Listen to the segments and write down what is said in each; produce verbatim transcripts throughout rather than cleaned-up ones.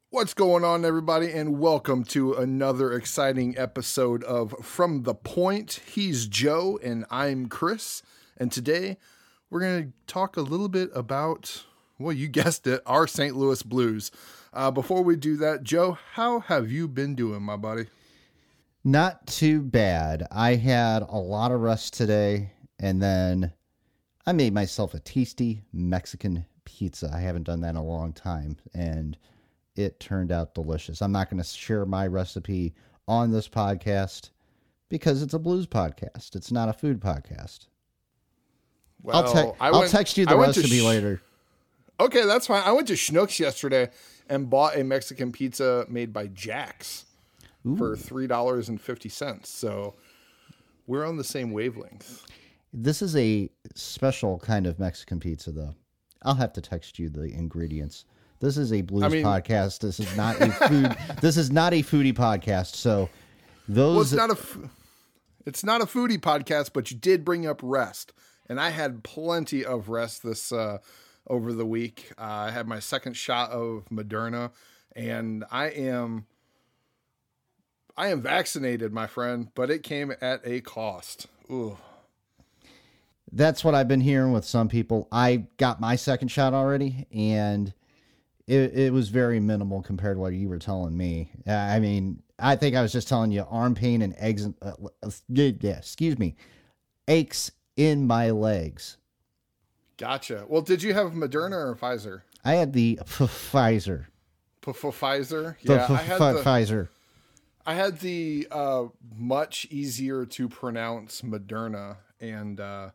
What's going on, everybody, and welcome to another exciting episode of From the Point. He's Joe, and I'm Chris, and today we're going to talk a little bit about, well, you guessed it, our Saint Louis Blues. Uh, before we do that, Joe, how have you been doing, my buddy? Not too bad. I had a lot of rest today, and then I made myself a tasty Mexican pizza. I haven't done that in a long time, and it turned out delicious. I'm not going to share my recipe on this podcast because it's a blues podcast. It's not a food podcast. Well, I'll, te- I I'll went, text you the I went recipe sh- later. Okay, that's fine. I went to Schnucks yesterday and bought a Mexican pizza made by Jack's Ooh. for three dollars and fifty cents. So we're on the same wavelength. This is a special kind of Mexican pizza, though. I'll have to text you the ingredients. This is a blues I mean, podcast. This is not a food. This is not a foodie podcast. So those. Well, it's not a. It's not a foodie podcast, but you did bring up rest, and I had plenty of rest this uh, over the week. Uh, I had my second shot of Moderna, and I am. I am vaccinated, my friend, but it came at a cost. Ooh. That's what I've been hearing with some people. I got my second shot already, and It, it was very minimal compared to what you were telling me. Uh, I mean, I think I was just telling you arm pain and eggs. Uh, yeah, excuse me, aches in my legs. Gotcha. Well, did you have Moderna or Pfizer? I had the Pfizer. Pfizer. Yeah, I had the Pfizer. I had the uh, much easier to pronounce Moderna, and uh,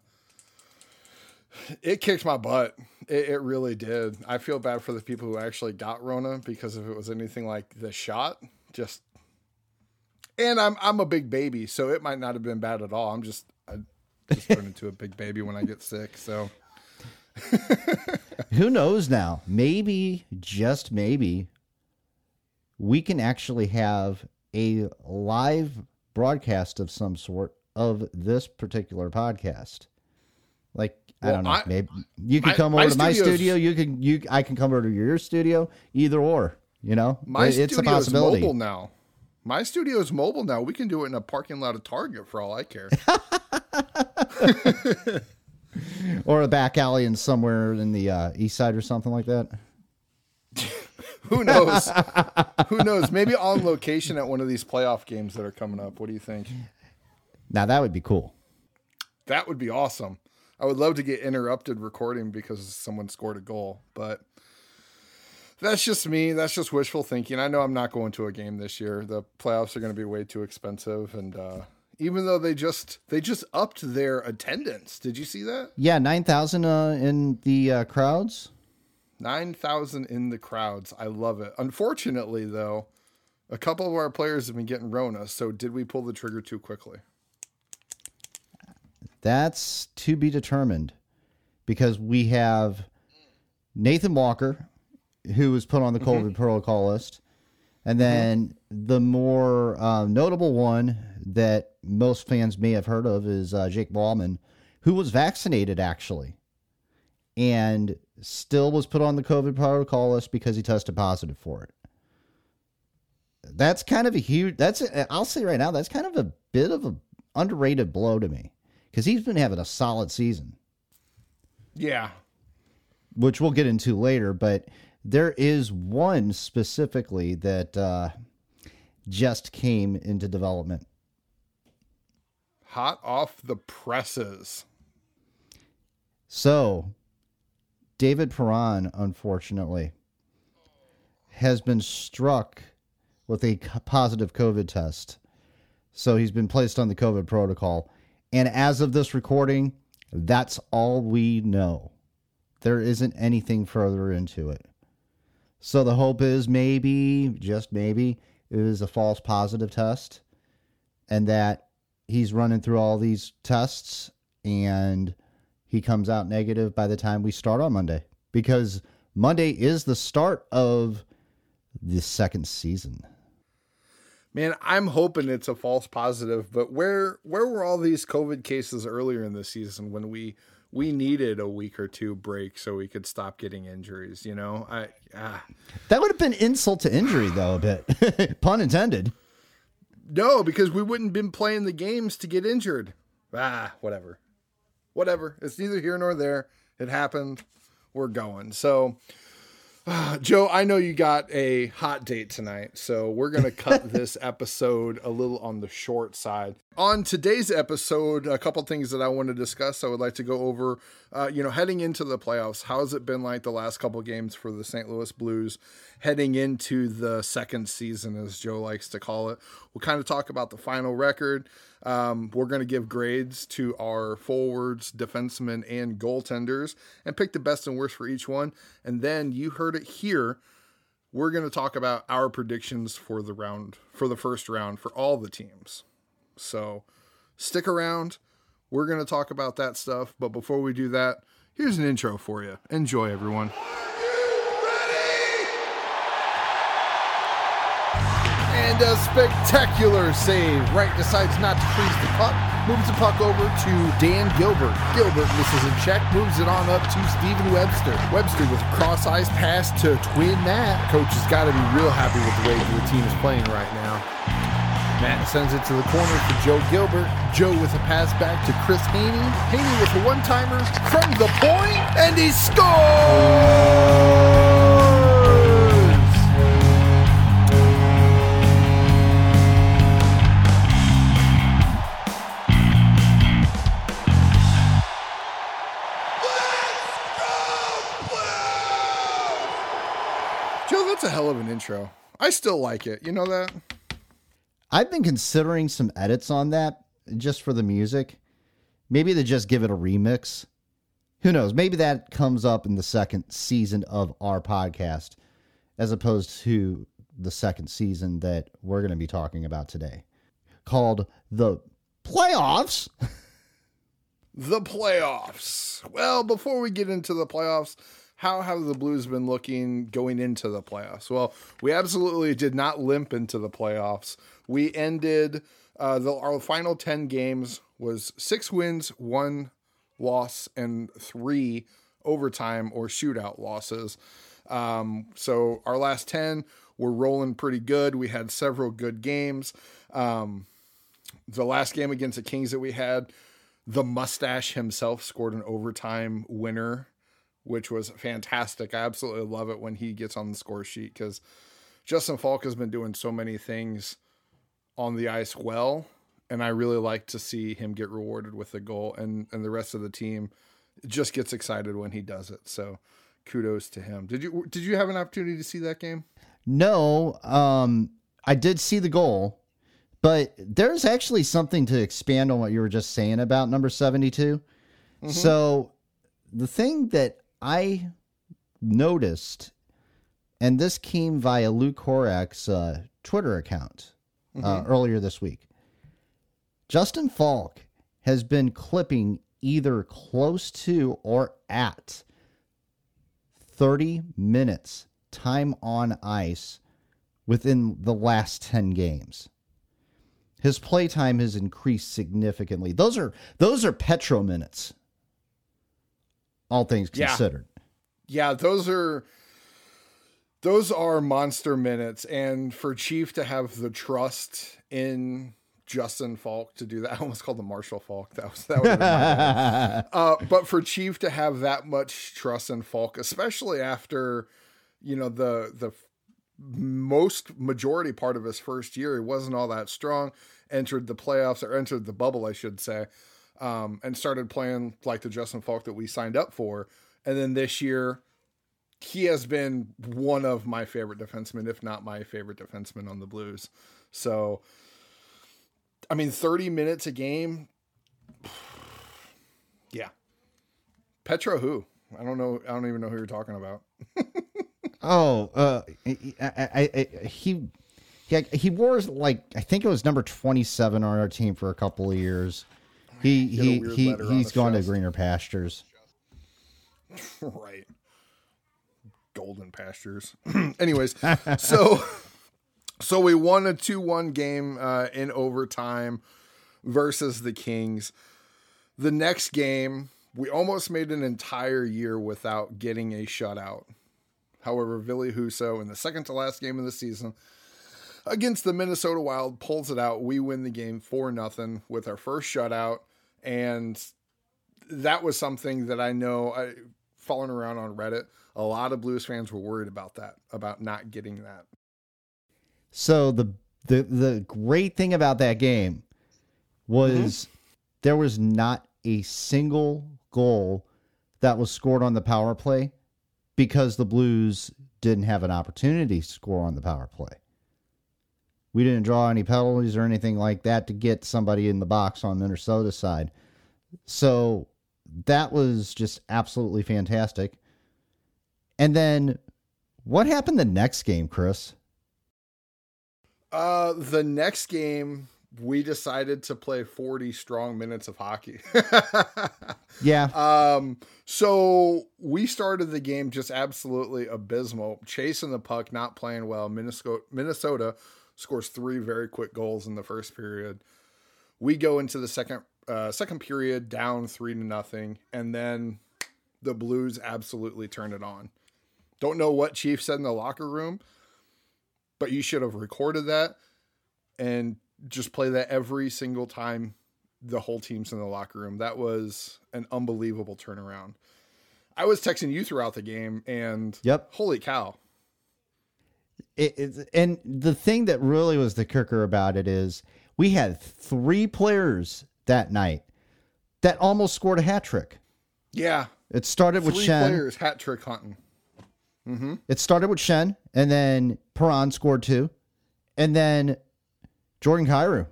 it kicked my butt. It, it really did. I feel bad for the people who actually got Rona, because if it was anything like the shot, just, and I'm, I'm a big baby, so it might not have been bad at all. I'm just, I just turn into a big baby when I get sick. So who knows now? Maybe, just maybe, we can actually have a live broadcast of some sort of this particular podcast. Like, I well, don't know. I, Maybe you can my, come over my to my studio. You can you. I can come over to your studio. Either or. You know, my it's studio a possibility. is mobile now. My studio is mobile now. We can do it in a parking lot of Target for all I care. Or a back alley in somewhere in the uh, east side or something like that. Who knows? Who knows? Maybe on location at one of these playoff games that are coming up. What do you think? Now that would be cool. That would be awesome. I would love to get interrupted recording because someone scored a goal, but that's just me. That's just wishful thinking. I know I'm not going to a game this year. The playoffs are going to be way too expensive. And uh, even though they just, they just upped their attendance. Did you see that? Yeah. nine thousand uh, in the uh, crowds. nine thousand in the crowds. I love it. Unfortunately though, a couple of our players have been getting Rona. So did we pull the trigger too quickly? That's to be determined, because we have Nathan Walker, who was put on the COVID mm-hmm. protocol list. And then mm-hmm. the more uh, notable one that most fans may have heard of is uh, Jake Bauman, who was vaccinated actually, and still was put on the COVID protocol list because he tested positive for it. That's kind of a huge, that's, a, I'll say right now, that's kind of a bit of an underrated blow to me. Because he's been having a solid season. Yeah. Which we'll get into later, but there is one specifically that uh, just came into development. Hot off the presses. So, David Perron, unfortunately, has been struck with a positive COVID test. So he's been placed on the COVID protocol. And as of this recording, that's all we know. There isn't anything further into it. So the hope is maybe, just maybe, it was a false positive test, and that he's running through all these tests and he comes out negative by the time we start on Monday. Because Monday is the start of the second season. Man, I'm hoping it's a false positive, but where where were all these COVID cases earlier in the season when we we needed a week or two break so we could stop getting injuries. You know, I ah. That would have been insult to injury, though, a bit. Pun intended. No, because we wouldn't have been playing the games to get injured. Ah, whatever. Whatever. It's neither here nor there. It happened. We're going. So, uh, Joe, I know you got a hot date tonight, so we're going to cut this episode a little on the short side. On today's episode, a couple things that I want to discuss. I would like to go over, uh, you know, heading into the playoffs. How has it been like the last couple games for the Saint Louis Blues heading into the second season, as Joe likes to call it? We'll kind of talk about the final record. Um, we're going to give grades to our forwards, defensemen, and goaltenders and pick the best and worst for each one. And then you heard it here. We're going to talk about our predictions for the round, for the first round for all the teams. So stick around. We're going to talk about that stuff. But before we do that, here's an intro for you. Enjoy, everyone. And a spectacular save. Wright decides not to freeze the puck. Moves the puck over to Dan Gilbert. Gilbert misses a check. Moves it on up to Steven Webster. Webster with a cross-ice pass to Twin Matt. Coach has got to be real happy with the way the team is playing right now. Matt sends it to the corner for Joe Gilbert. Joe with a pass back to Chris Haney. Haney with a one-timer from the point, and he scores! Joe, that's a hell of an intro. I still like it. You know that? I've been considering some edits on that just for the music. Maybe they just give it a remix. Who knows? Maybe that comes up in the second season of our podcast as opposed to the second season that we're going to be talking about today, called The Playoffs. The playoffs. Well, before we get into the playoffs, how have the Blues been looking going into the playoffs? Well, we absolutely did not limp into the playoffs. We ended, uh, the, our final ten games was six wins, one loss, and three overtime or shootout losses. Um, so our last ten were rolling pretty good. We had several good games. Um, the last game against the Kings that we had, the mustache himself scored an overtime winner, which was fantastic. I absolutely love it when he gets on the score sheet because Justin Faulk has been doing so many things on the ice well, and I really like to see him get rewarded with a goal, and, and the rest of the team just gets excited when he does it. So kudos to him. Did you did you have an opportunity to see that game? No, um, I did see the goal, but there's actually something to expand on what you were just saying about number seventy-two. Mm-hmm. So the thing that I noticed, and this came via Luke Horak's uh, Twitter account uh, mm-hmm. earlier this week, Justin Faulk has been clipping either close to or at thirty minutes time on ice within the last ten games. His play time has increased significantly. Those are those are Petro minutes, all things considered. Yeah, yeah those are those are monster minutes, and for Chief to have the trust in Justin Faulk to do that, I almost called him Marshall Faulk. That was that would have been my bad. Uh, but for Chief to have that much trust in Faulk, especially after, you know, the the most majority part of his first year, he wasn't all that strong. Entered the playoffs or entered the bubble, I should say, um, and started playing like the Justin Faulk that we signed up for. And then this year, he has been one of my favorite defensemen, if not my favorite defenseman on the Blues. So, I mean, thirty minutes a game. Yeah. Petro who? I don't know. I don't even know who you're talking about. oh, uh, I, I, I, he, he, he wore like, I think it was number twenty-seven on our team for a couple of years. He, he, he, he's gone chest. to greener pastures. Right. Golden pastures. Anyways, so, so we won a two one game uh, in overtime versus the Kings. The next game, We almost made an entire year without getting a shutout. However, Ville Husso in the second to last game of the season against the Minnesota Wild pulls it out. We win the game four nothing with our first shutout. And that was something that I know, I, following around on Reddit, a lot of Blues fans were worried about that, about not getting that. So the the the great thing about that game was mm-hmm. there was not a single goal that was scored on the power play because the Blues didn't have an opportunity to score on the power play. We didn't draw any penalties or anything like that to get somebody in the box on Minnesota's side. So that was just absolutely fantastic. And then what happened the next game, Chris? Uh, the next game, we decided to play forty strong minutes of hockey. Yeah. Um, so we started the game just absolutely abysmal, chasing the puck, not playing well. Minnesota, Minnesota scores three very quick goals in the first period. We go into the second, uh, second period down three to nothing. And then the Blues absolutely turn it on. Don't know what Chief said in the locker room, but you should have recorded that and just play that every single time the whole team's in the locker room. That was an unbelievable turnaround. I was texting you throughout the game, and yep. Holy cow. It, it, and the thing that really was the kicker about it is we had three players that night that almost scored a hat trick. Yeah. It started with three Shen. players hat trick hunting. Mm-hmm. It started with Shen, and then Perron scored two, and then Jordan Kyrou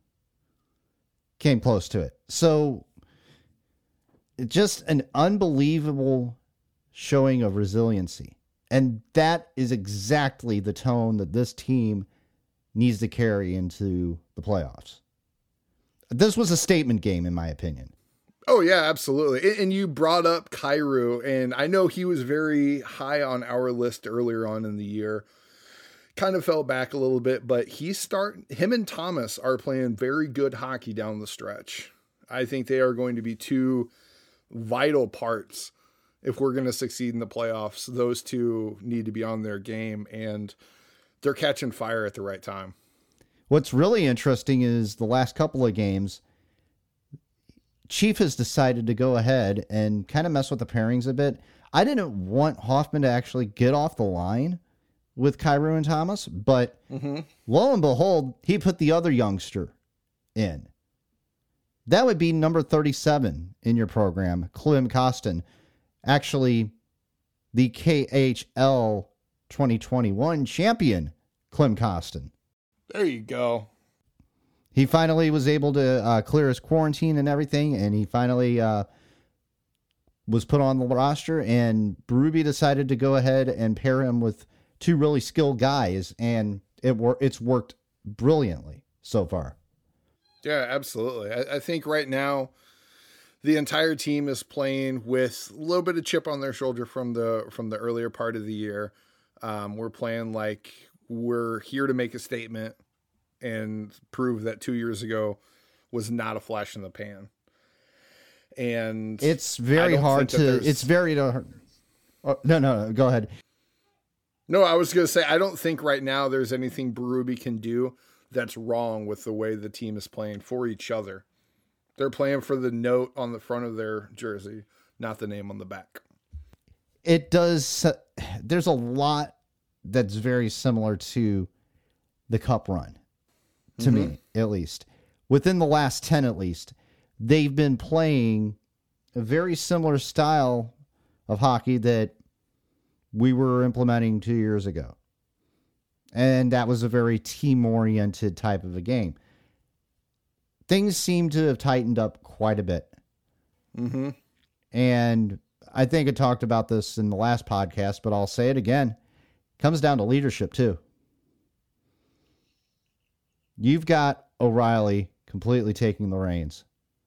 came close to it. So just an unbelievable showing of resiliency. And that is exactly the tone that this team needs to carry into the playoffs. This was a statement game, in my opinion. Oh, yeah, absolutely. And you brought up Kyrou, and I know he was very high on our list earlier on in the year. Kind of fell back a little bit, but he start him and Thomas are playing very good hockey down the stretch. I think they are going to be two vital parts if we're going to succeed in the playoffs. Those two need to be on their game, and they're catching fire at the right time. What's really interesting is the last couple of games, Chief has decided to go ahead and kind of mess with the pairings a bit. I didn't want Hoffman to actually get off the line with Kyrou and Thomas, but mm-hmm. lo and behold, he put the other youngster in. That would be number thirty-seven in your program, Klim Kostin. Actually, the K H L twenty twenty-one champion, Klim Kostin. There you go. He finally was able to uh, clear his quarantine and everything, and he finally uh, was put on the roster, and Berube decided to go ahead and pair him with two really skilled guys, and it wor- it's worked brilliantly so far. Yeah, absolutely. I, I think right now the entire team is playing with a little bit of chip on their shoulder from the from the earlier part of the year. Um, we're playing like we're here to make a statement and prove that two years ago was not a flash in the pan. And it's very hard to, it's very, uh, oh, no, no, no, go ahead. No, I was going to say, I don't think right now there's anything Berube can do that's wrong with the way the team is playing for each other. They're playing for the note on the front of their jersey, not the name on the back. It does. There's a lot that's very similar to the Cup run, to mm-hmm. me, at least. Within the last ten, at least, they've been playing a very similar style of hockey that we were implementing two years ago. And that was a very team-oriented type of a game. Things seem to have tightened up quite a bit. Mm-hmm. And I think I talked about this in the last podcast, but I'll say it again. It comes down to leadership, too. You've got O'Reilly completely taking the reins.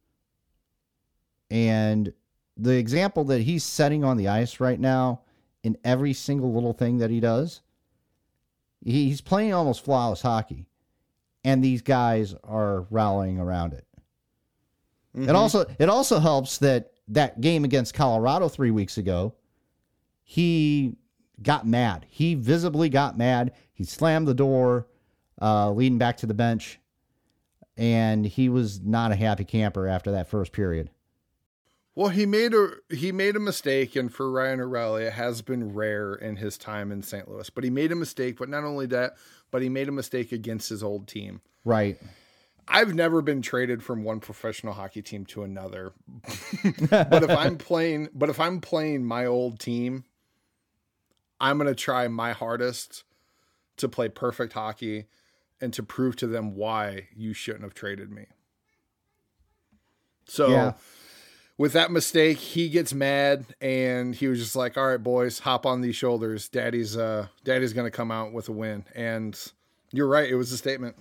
And the example that he's setting on the ice right now in every single little thing that he does, he's playing almost flawless hockey. And these guys are rallying around it. Mm-hmm. It also it also helps that that game against Colorado three weeks ago, he got mad. He visibly got mad. He slammed the door, uh, leading back to the bench, and he was not a happy camper after that first period. Well, he made a he made a mistake, and for Ryan O'Reilly, it has been rare in his time in Saint Louis. But he made a mistake. But not only that, but he made a mistake against his old team. Right. I've never been traded from one professional hockey team to another. but if I'm playing, but if I'm playing my old team, I'm going to try my hardest to play perfect hockey and to prove to them why you shouldn't have traded me. So yeah. with that mistake, he gets mad and he was just like, all right, boys, hop on these shoulders. Daddy's, uh, daddy's going to come out with a win. And you're right. It was a statement.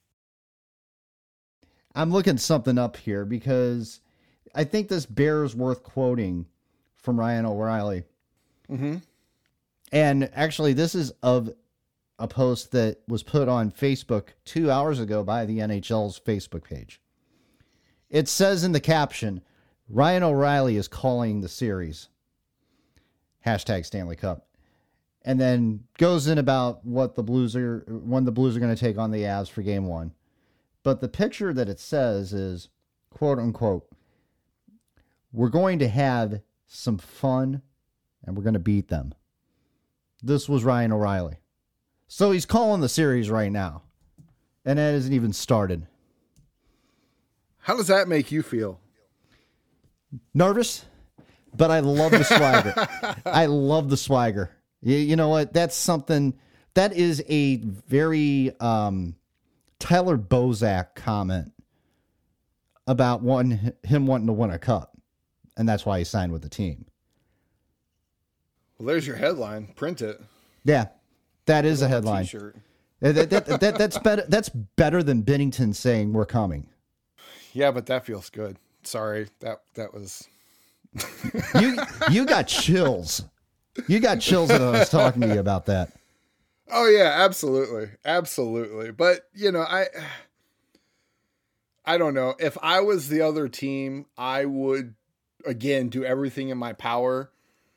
I'm looking something up here because I think this bears worth quoting from Ryan O'Reilly. Mm-hmm. And actually, this is of a post that was put on Facebook two hours ago by the N H L's Facebook page. It says in the caption, Ryan O'Reilly is calling the series. Hashtag Stanley Cup. And then goes in about what the Blues are, when the Blues are going to take on the Avs for game one. But the picture that it says is, quote unquote, we're going to have some fun and we're going to beat them. This was Ryan O'Reilly. So he's calling the series right now. And that hasn't even started. How does that make you feel? Nervous, but I love the swagger. I love the swagger. You, you know what? That's something, that is a very um, Tyler Bozak comment about one, him wanting to win a cup. And that's why he signed with the team. Well, there's your headline. Print it. Yeah, that is a headline. T-shirt. that, that, that, that, that's better. That's better than Binnington saying we're coming. Yeah, but that feels good. Sorry, that that was. you you got chills. You got chills when I was talking to you about that. Oh yeah, absolutely, absolutely. But you know, I I don't know if I was the other team, I would again do everything in my power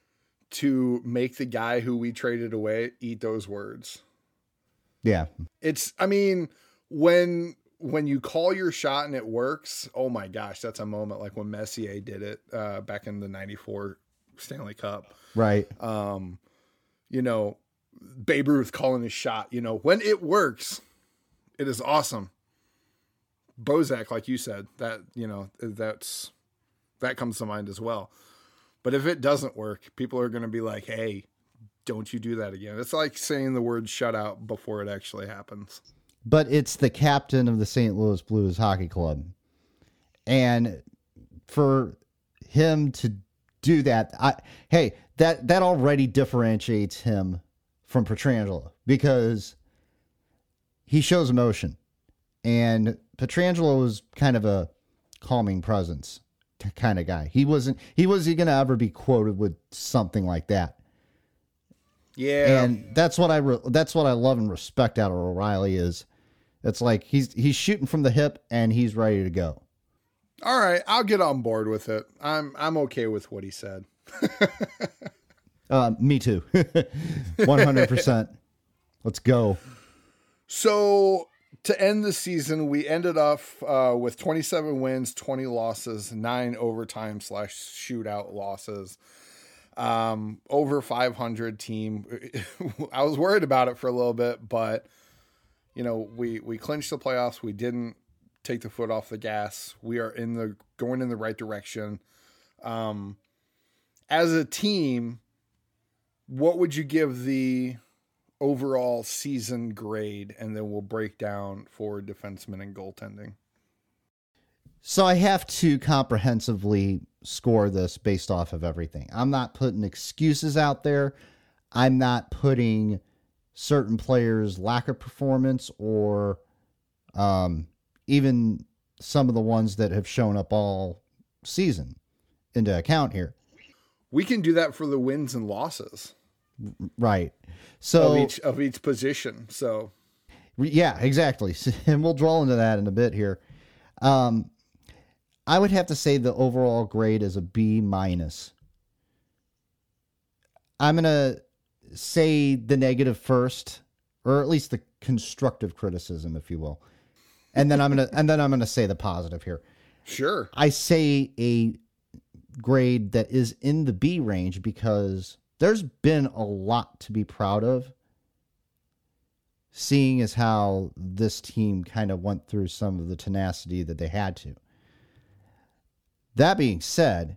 to make the guy who we traded away eat those words. Yeah. It's, I mean, when, when you call your shot and it works, oh my gosh, that's a moment like when Messier did it uh, back in the ninety-four Stanley Cup. Right. Um, you know, Babe Ruth calling his shot, you know, when it works, it is awesome. Bozak, like you said, that, you know, that's, that comes to mind as well. But if it doesn't work, people are going to be like, hey, don't you do that again. It's like saying the word shutout before it actually happens. But it's the captain of the Saint Louis Blues Hockey Club. And for him to do that, I, hey, that, that already differentiates him from Pietrangelo because he shows emotion. And Pietrangelo is kind of a calming presence kind of guy. He wasn't, he wasn't going to ever be quoted with something like that. Yeah. And that's what I, re- that's what I love and respect out of O'Reilly is it's like, he's, he's shooting from the hip and he's ready to go. All right. I'll get on board with it. I'm, I'm okay with what he said. uh, me too. one hundred percent. Let's go. So, to end the season, we ended up uh, with twenty-seven wins, twenty losses, nine overtime slash shootout losses. Um, over five hundred team. I was worried about it for a little bit, but you know, we, we clinched the playoffs. We didn't take the foot off the gas. We are in the going in the right direction. Um, as a team, what would you give the overall season grade, and then we'll break down for defensemen and goaltending? So I have to comprehensively score this based off of everything. I'm not putting excuses out there. I'm not putting certain players' lack of performance or um, even some of the ones that have shown up all season into account here. We can do that for the wins and losses. Right. So of each, of each position. So yeah, exactly. And we'll draw into that in a bit here. Um, I would have to say the overall grade is a B minus. I'm going to say the negative first, or at least the constructive criticism, if you will. And then I'm going to and then I'm going to say the positive here. Sure. I say a grade that is in the B range because there's been a lot to be proud of, seeing as how this team kind of went through some of the tenacity that they had to. That being said,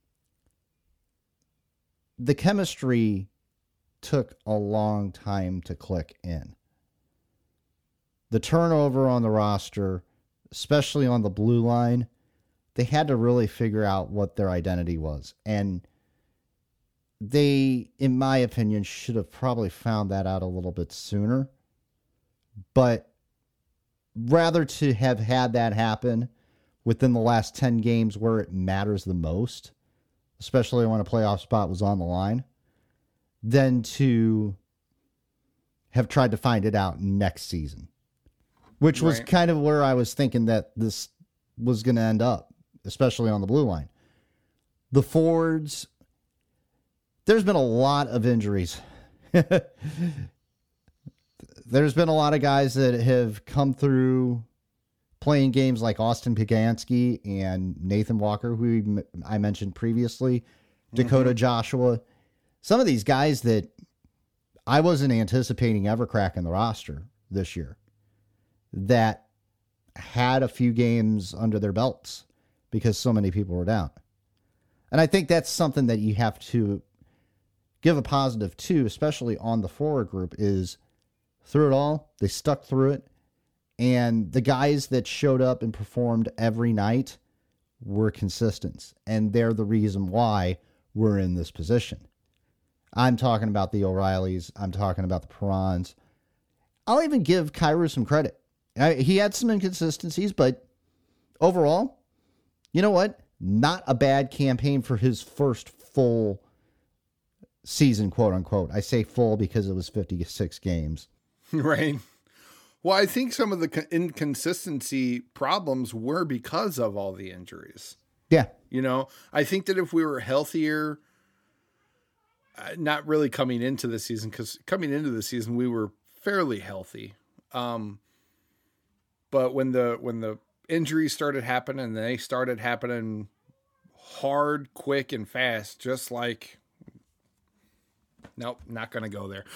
the chemistry took a long time to click in. The turnover on the roster, especially on the blue line, they had to really figure out what their identity was. And they, in my opinion, should have probably found that out a little bit sooner. But rather to have had that happen within the last ten games where it matters the most, especially when a playoff spot was on the line, than to have tried to find it out next season, which was right. kind of where I was thinking that this was going to end up, especially on the blue line. The forwards, there's been a lot of injuries. There's been a lot of guys that have come through playing games like Austin Pagansky and Nathan Walker, who I mentioned previously, Dakota mm-hmm. Joshua. Some of these guys that I wasn't anticipating ever cracking the roster this year that had a few games under their belts because so many people were down. And I think that's something that you have to give a positive to, especially on the forward group, is through it all, they stuck through it. And the guys that showed up and performed every night were consistent. And they're the reason why we're in this position. I'm talking about the O'Reillys. I'm talking about the Perrons. I'll even give Kyrou some credit. I, he had some inconsistencies, but overall, you know what? Not a bad campaign for his first full season, quote unquote. I say full because it was fifty-six games. Right. Well, I think some of the inconsistency problems were because of all the injuries. Yeah. You know, I think that if we were healthier, uh, not really coming into the season, because coming into the season, we were fairly healthy. Um, but when the, when the injuries started happening, and they started happening hard, quick, and fast, just like, nope, not going to go there.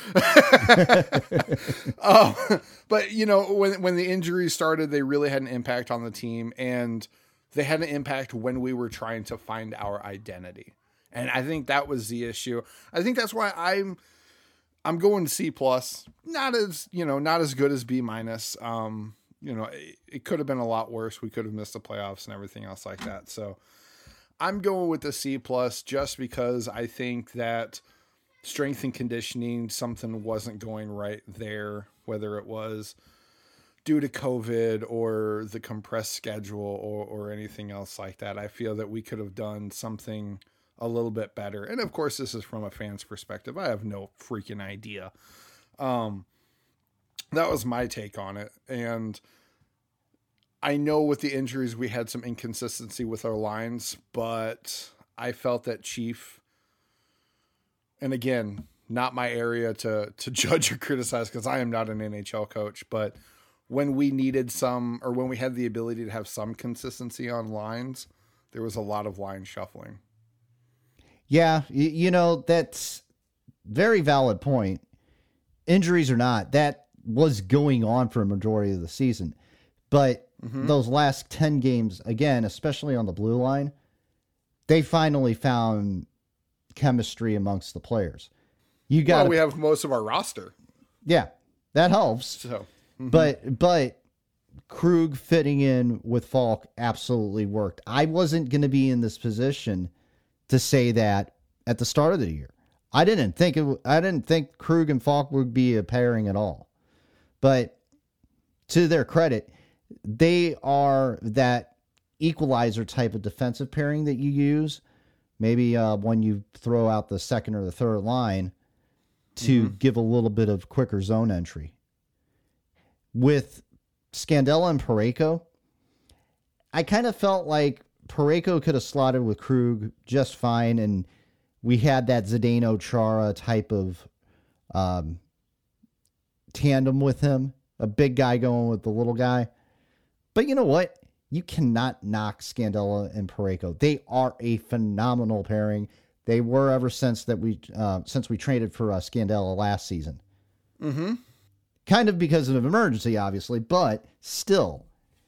Oh, but you know, when, when the injuries started, they really had an impact on the team, and they had an impact when we were trying to find our identity. And I think that was the issue. I think that's why I'm, I'm going C plus, not as, you know, not as good as B minus. Um, you know, it, it could have been a lot worse. We could have missed the playoffs and everything else like that. So I'm going with the C plus just because I think that strength and conditioning, something wasn't going right there, whether it was due to COVID or the compressed schedule or, or anything else like that. I feel that we could have done something a little bit better. And of course, this is from a fan's perspective. I have no freaking idea. Um, that was my take on it. And I know with the injuries, we had some inconsistency with our lines, but I felt that Chief, and again, not my area to, to judge or criticize because I am not an N H L coach, but when we needed some, or when we had the ability to have some consistency on lines, there was a lot of line shuffling. Yeah, you, you know, that's very valid point. Injuries or not, that was going on for a majority of the season. But mm-hmm. those last ten games, again, especially on the blue line, they finally found chemistry amongst the players. You got well, we have most of our roster. Yeah, that helps. So, mm-hmm. But but Krug fitting in with Falk absolutely worked. I wasn't going to be in this position to say that at the start of the year. I didn't think it. I didn't think Krug and Falk would be a pairing at all. But to their credit, they are that equalizer type of defensive pairing that you use. Maybe uh, when you throw out the second or the third line to mm-hmm. give a little bit of quicker zone entry. With Scandella and Parayko, I kind of felt like Parayko could have slotted with Krug just fine, and we had that Zdeno Chara type of um, tandem with him, a big guy going with the little guy. But you know what? You cannot knock Scandella and Parayko. They are a phenomenal pairing. They were ever since that we uh, since we traded for uh, Scandella last season. Mm-hmm. Kind of because of an emergency, obviously, but still,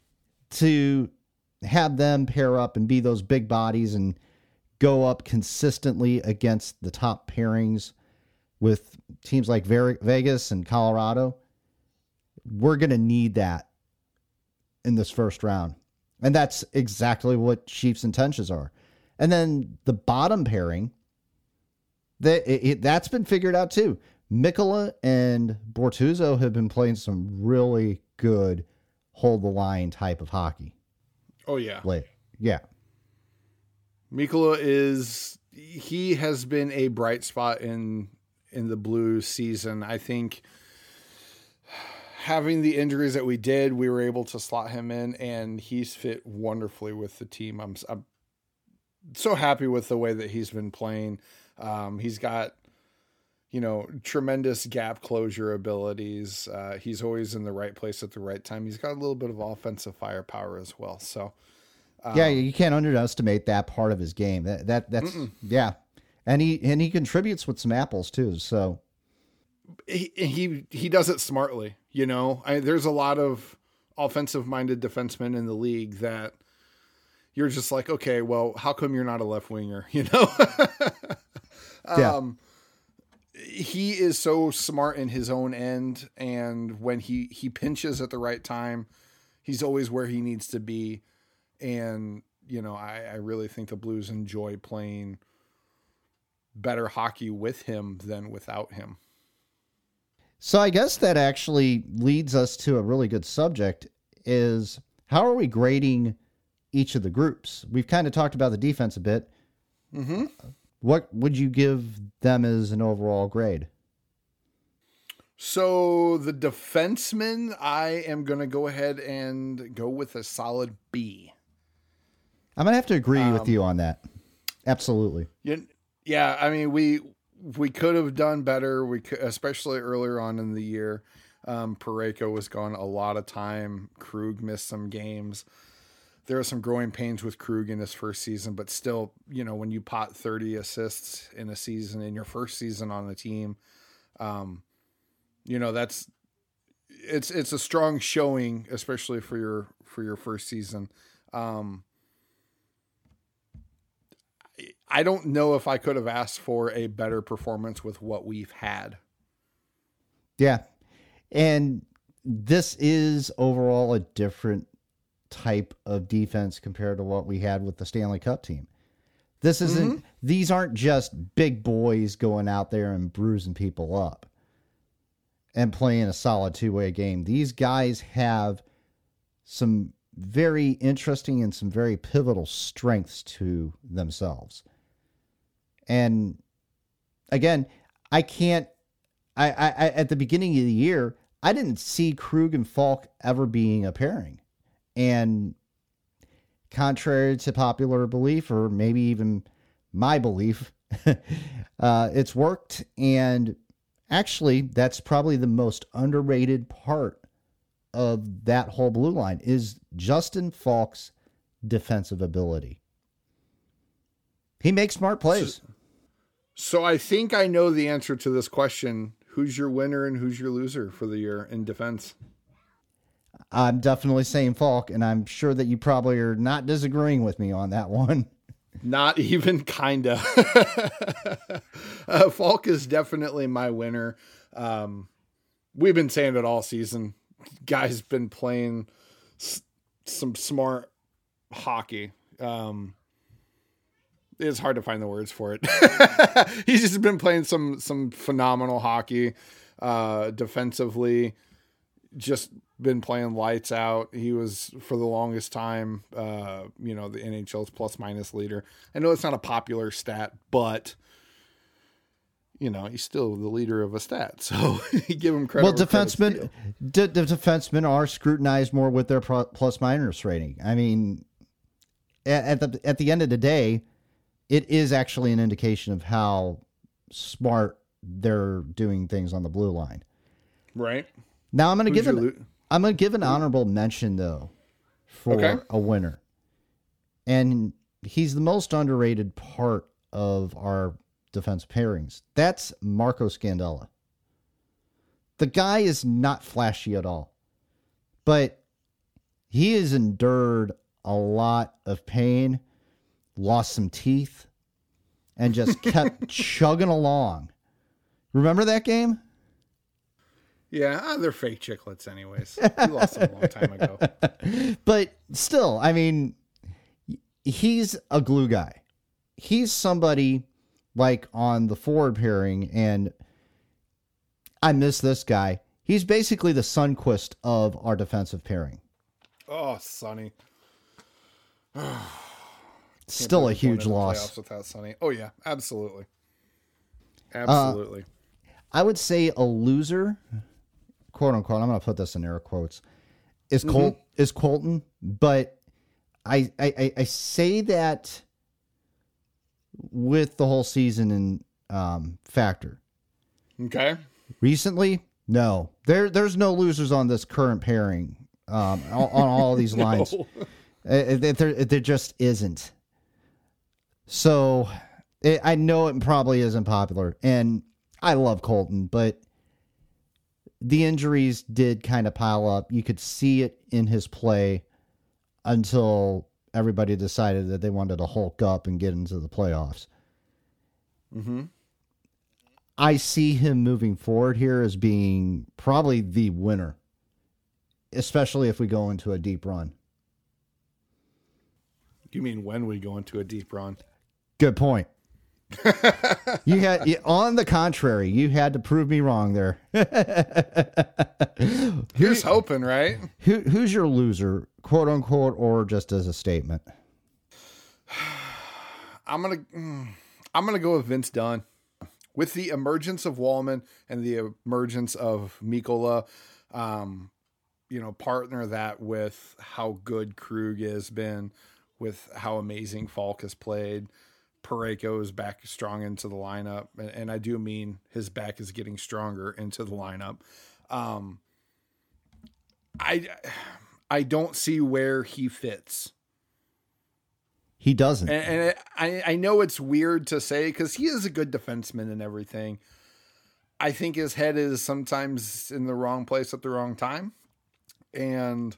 to have them pair up and be those big bodies and go up consistently against the top pairings with teams like Vegas and Colorado, we're going to need that in this first round. And that's exactly what Chiefs' intentions are. And then the bottom pairing, that it, it, that's been figured out too. Mikkola and Bortuzzo have been playing some really good hold the line type of hockey. Oh yeah. Late. Yeah. Mikkola is, he has been a bright spot in, in the Blues season. I think having the injuries that we did, we were able to slot him in, and he's fit wonderfully with the team. I'm, I'm so happy with the way that he's been playing. Um, he's got, you know, tremendous gap closure abilities. Uh, he's always in the right place at the right time. He's got a little bit of offensive firepower as well. So, um, yeah, you can't underestimate that part of his game. That that that's mm-mm. yeah, and he and he contributes with some apples too. So. He, he he does it smartly, you know. I, there's a lot of offensive-minded defensemen in the league that you're just like, okay, well, how come you're not a left winger, you know? yeah. Um, he is so smart in his own end, and when he he pinches at the right time, he's always where he needs to be. And you know, I, I really think the Blues enjoy playing better hockey with him than without him. So I guess that actually leads us to a really good subject is how are we grading each of the groups? We've kind of talked about the defense a bit. Mm-hmm. What would you give them as an overall grade? So the defensemen, I am going to go ahead and go with a solid B. I'm going to have to agree um, with you on that. Absolutely. Yeah, yeah, I mean, we... We could have done better. We could, especially earlier on in the year. Um, Parayko was gone a lot of time. Krug missed some games. There were some growing pains with Krug in his first season, but still, you know, when you pot thirty assists in a season, in your first season on the team, um, you know, that's, it's, it's a strong showing, especially for your, for your first season. Um, I don't know if I could have asked for a better performance with what we've had. Yeah. And this is overall a different type of defense compared to what we had with the Stanley Cup team. This isn't, mm-hmm. These aren't just big boys going out there and bruising people up and playing a solid two-way game. These guys have some very interesting and some very pivotal strengths to themselves. And again, I can't, I, I, I, at the beginning of the year, I didn't see Krug and Falk ever being a pairing. And contrary to popular belief, or maybe even my belief, uh, it's worked. And actually, that's probably the most underrated part of that whole blue line is Justin Falk's defensive ability. He makes smart plays. So, so I think I know the answer to this question. Who's your winner and who's your loser for the year in defense? I'm definitely saying Falk, and I'm sure that you probably are not disagreeing with me on that one. Not even kinda. uh, Falk is definitely my winner. Um, we've been saying it all season. Guy's been playing s- some smart hockey. Um, it's hard to find the words for it. He's just been playing some some phenomenal hockey uh, defensively. Just been playing lights out. He was for the longest time, uh, you know, the N H L's plus minus leader. I know it's not a popular stat, but you know, he's still the leader of a stat. So you give him credit. Well, defensemen, d- the defensemen are scrutinized more with their pro- plus minus rating. I mean, at the at the end of the day, it is actually an indication of how smart they're doing things on the blue line. Right. Now I'm going to Who's give an your lo- I'm going to give an honorable mention though for Okay. a winner, and he's the most underrated part of our defense pairings. That's Marco Scandella. The guy is not flashy at all, but he has endured a lot of pain, lost some teeth, and just kept chugging along. Remember that game? Yeah, ah, they're fake chiclets anyways. We lost them a long time ago. But still, I mean, he's a glue guy. He's somebody like on the forward pairing, and I miss this guy. He's basically the Sunquist of our defensive pairing. Oh, Sonny. Still a huge loss. Without Sonny. Oh, yeah, absolutely. Absolutely. Uh, I would say a loser, quote unquote, I'm going to put this in air quotes, is Col- mm-hmm. is Colton, but I, I, I say that with the whole season in um, factor. Okay. Recently, no. There, there's no losers on this current pairing um, on, on all these lines. No. It, it, there, it, there just isn't. So it, I know it probably isn't popular, and I love Colton, but the injuries did kind of pile up. You could see it in his play until everybody decided that they wanted to hulk up and get into the playoffs. Mm-hmm. I see him moving forward here as being probably the winner, especially if we go into a deep run. You mean when we go into a deep run? Good point. You had, on the contrary, you had to prove me wrong there. Here's hoping, right? Who, who's your loser, quote unquote, or just as a statement? I'm gonna, I'm gonna go with Vince Dunn. With the emergence of Wallman and the emergence of Mikola, um, you know, partner that with how good Krug has been, with how amazing Falk has played. Parayko is back strong into the lineup, and, and I do mean his back is getting stronger into the lineup. Um, I I don't see where he fits. He doesn't, and, and it, I I know it's weird to say because he is a good defenseman and everything. I think his head is sometimes in the wrong place at the wrong time, and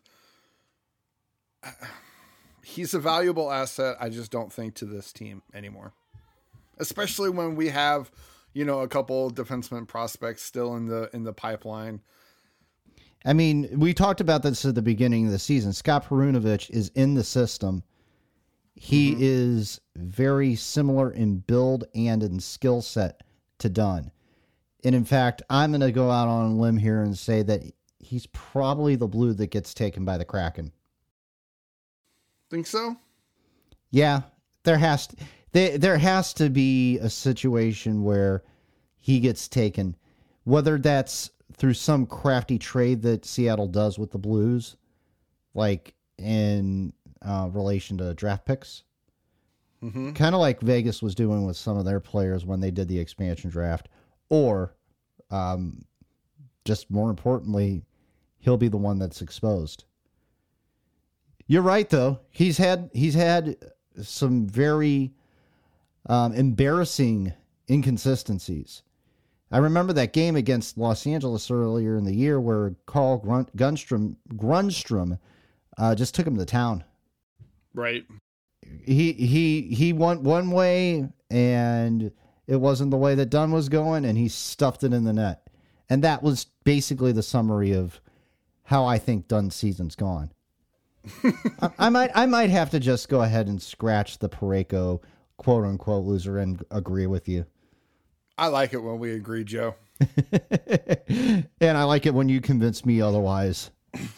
he's a valuable asset. I just don't think to this team anymore, especially when we have, you know, a couple defenseman prospects still in the, in the pipeline. I mean, we talked about this at the beginning of the season. Scott Perunovich is in the system. He mm-hmm. is very similar in build and in skill set to Dunn. And in fact, I'm going to go out on a limb here and say that he's probably the blue that gets taken by the Kraken. Think so? Yeah, there has to, there, there has to be a situation where he gets taken, whether that's through some crafty trade that Seattle does with the Blues, like in uh, relation to draft picks, mm-hmm. kind of like Vegas was doing with some of their players when they did the expansion draft, or um, just more importantly, he'll be the one that's exposed. You're right, though. He's had he's had some very um, embarrassing inconsistencies. I remember that game against Los Angeles earlier in the year where Carl Grun- Gunstrom Grundstrom uh, just took him to town. Right. He he he went one way, and it wasn't the way that Dunn was going, and he stuffed it in the net. And that was basically the summary of how I think Dunn's season's gone. I, I might I might have to just go ahead and scratch the Parayko quote unquote loser and agree with you. I like it when we agree, Joe. And I like it when you convince me otherwise.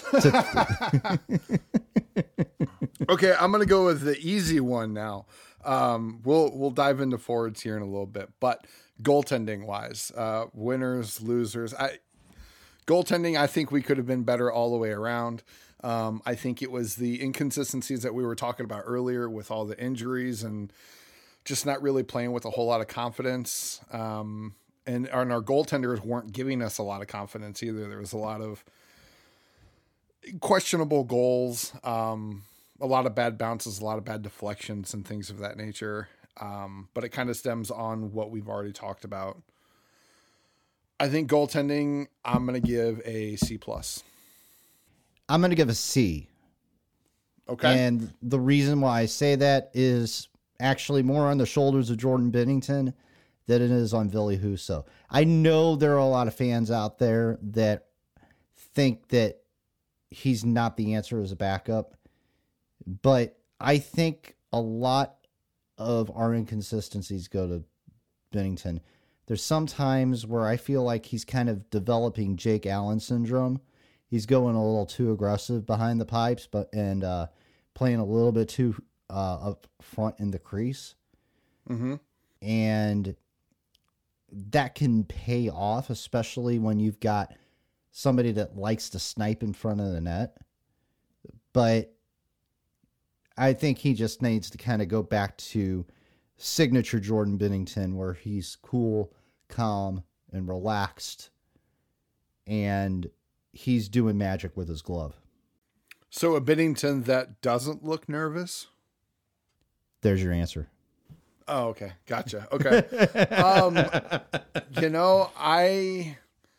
Okay, I'm gonna go with the easy one now. Um, we'll we'll dive into forwards here in a little bit, but goaltending wise, uh, winners, losers. I goaltending. I think we could have been better all the way around. Um, I think it was the inconsistencies that we were talking about earlier with all the injuries and just not really playing with a whole lot of confidence. Um, and, and our goaltenders weren't giving us a lot of confidence either. There was a lot of questionable goals, um, a lot of bad bounces, a lot of bad deflections and things of that nature. Um, but it kind of stems on what we've already talked about. I think goaltending, I'm going to give a C plus. I'm going to give a C. Okay. And the reason why I say that is actually more on the shoulders of Jordan Binnington than it is on Ville Husso. I know there are a lot of fans out there that think that he's not the answer as a backup, but I think a lot of our inconsistencies go to Binnington. There's some times where I feel like he's kind of developing Jake Allen syndrome. He's going a little too aggressive behind the pipes, but and uh, playing a little bit too uh, up front in the crease. Mm-hmm. And that can pay off, especially when you've got somebody that likes to snipe in front of the net. But I think he just needs to kind of go back to signature Jordan Binnington, where he's cool, calm, and relaxed, and he's doing magic with his glove. So a Binnington that doesn't look nervous? There's your answer. Oh, okay. Gotcha. Okay. um, you know, I,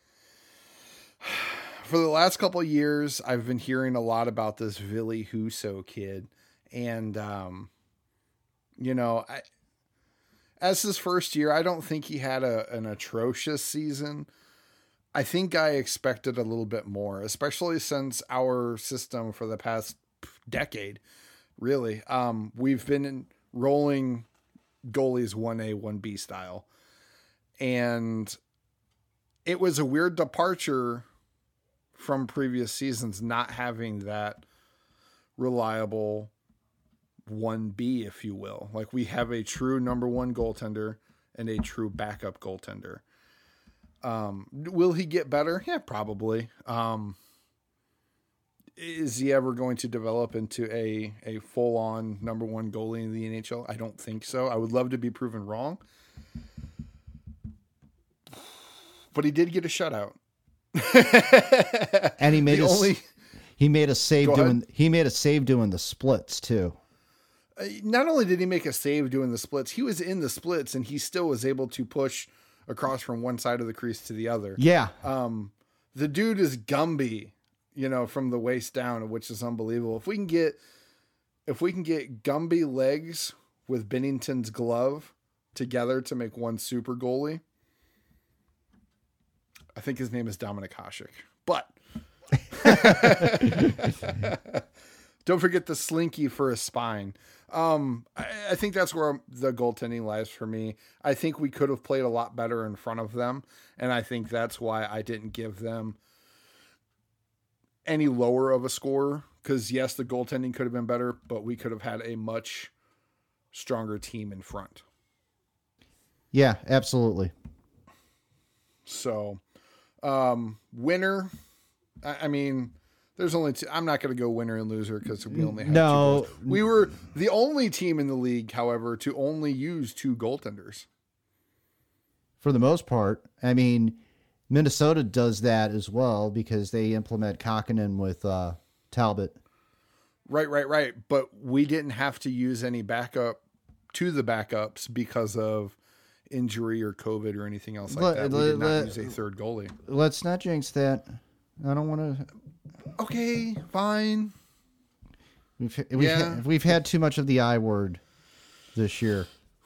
for the last couple of years, I've been hearing a lot about this Ville Husso kid. And, um, you know, I, as his first year, I don't think he had a, an atrocious season. I think I expected a little bit more, especially since our system for the past decade, really, um, we've been rolling goalies one A, one B style. And it was a weird departure from previous seasons, not having that reliable one B, if you will. Like, we have a true number one goaltender and a true backup goaltender. Um, will he get better? Yeah, probably. Um, is he ever going to develop into a, a full on number one goalie in the N H L? I don't think so. I would love to be proven wrong, but he did get a shutout. And he made the a, only, he made a save Go doing, ahead. he made a save doing the splits too. uh, not only did he make a save doing the splits, he was in the splits and he still was able to push across from one side of the crease to the other. Yeah. Um, the dude is Gumby, you know, from the waist down, which is unbelievable. If we can get, if we can get Gumby legs with Binnington's glove together to make one super goalie, I think his name is Dominic Hasek, but don't forget the slinky for a spine. Um, I, I think that's where the goaltending lies for me. I think we could have played a lot better in front of them. And I think that's why I didn't give them any lower of a score. Cause yes, the goaltending could have been better, but we could have had a much stronger team in front. Yeah, absolutely. So, um, winner, I, I mean, there's only two. I'm not going to go winner and loser because we only had No. two goals. We were the only team in the league, however, to only use two goaltenders. For the most part. I mean, Minnesota does that as well because they implement Kakkonen with uh, Talbot. Right, right, right. But we didn't have to use any backup to the backups because of injury or COVID or anything else like Let- that. We let- did not let- use a third goalie. Let's not jinx that. I don't want to. Okay, fine. We've we've, Yeah. had, we've had too much of the I word this year.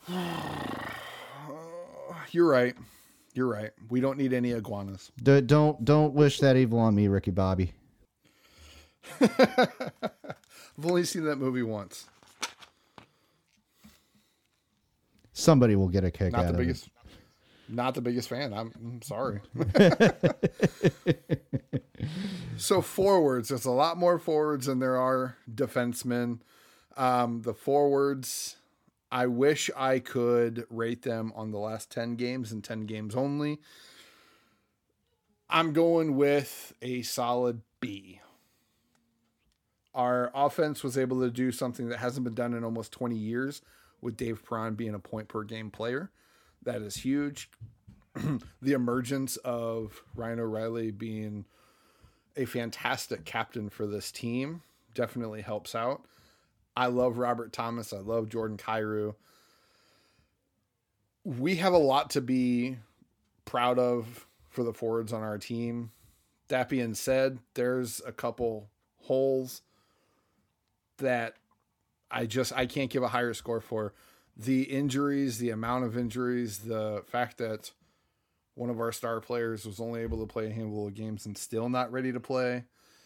You're right. You're right. We don't need any iguanas. D- don't don't wish that evil on me, Ricky Bobby. I've only seen that movie once. Somebody will get a kick Not out the of biggest. Not the biggest fan. I'm, I'm sorry. So forwards, there's a lot more forwards than there are defensemen. Um, the forwards, I wish I could rate them on the last ten games and ten games only. I'm going with a solid B. our offense was able to do something that hasn't been done in almost twenty years with Dave Perron being a point per game player. That is huge. The emergence of Ryan O'Reilly being a fantastic captain for this team definitely helps out. I love Robert Thomas. I love Jordan Kyrou. We have a lot to be proud of for the forwards on our team. That being said, there's a couple holes that I just, I can't give a higher score for. The injuries, the amount of injuries, the fact that one of our star players was only able to play a handful of games and still not ready to play.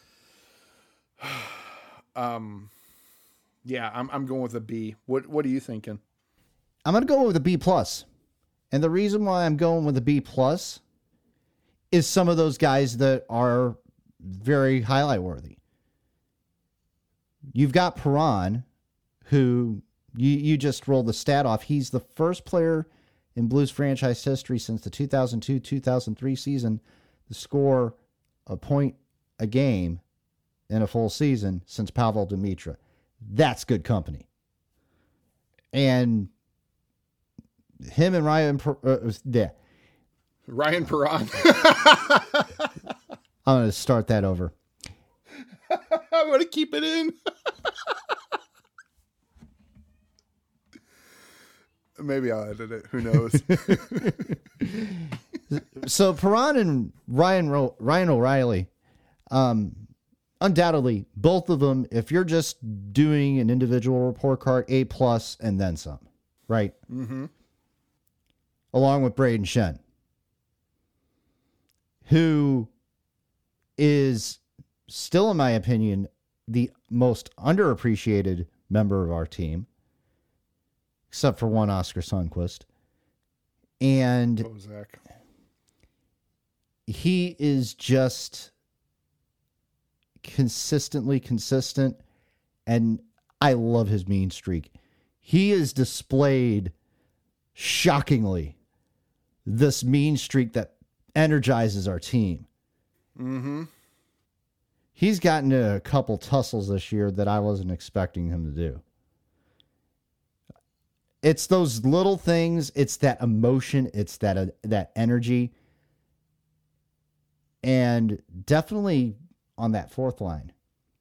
um, yeah, I'm I'm going with a B. What What are you thinking? I'm going to go with a B plus, and the reason why I'm going with a B plus is some of those guys that are very highlight worthy. You've got Perron, who you you just rolled the stat off. He's the first player in Blues franchise history since the two thousand two two thousand three season to score a point a game in a full season since Pavel Demitra. That's good company. And him and Ryan, uh, yeah. Ryan Perron. I'm going to start that over. I'm going to keep it in. Maybe I'll edit it. Who knows? So Perron and Ryan Ro- Ryan O'Reilly, um, undoubtedly, both of them, if you're just doing an individual report card, A plus and then some, right? Mm-hmm. Along with Braden Shen, who is still, in my opinion, the most underappreciated member of our team, except for one Oscar Sundquist. And oh, Zach. He is just consistently consistent, and I love his mean streak. He has displayed, shockingly, this mean streak that energizes our team. Mm-hmm. He's gotten to a couple tussles this year that I wasn't expecting him to do. It's those little things. It's that emotion. It's that uh, that energy. And definitely on that fourth line,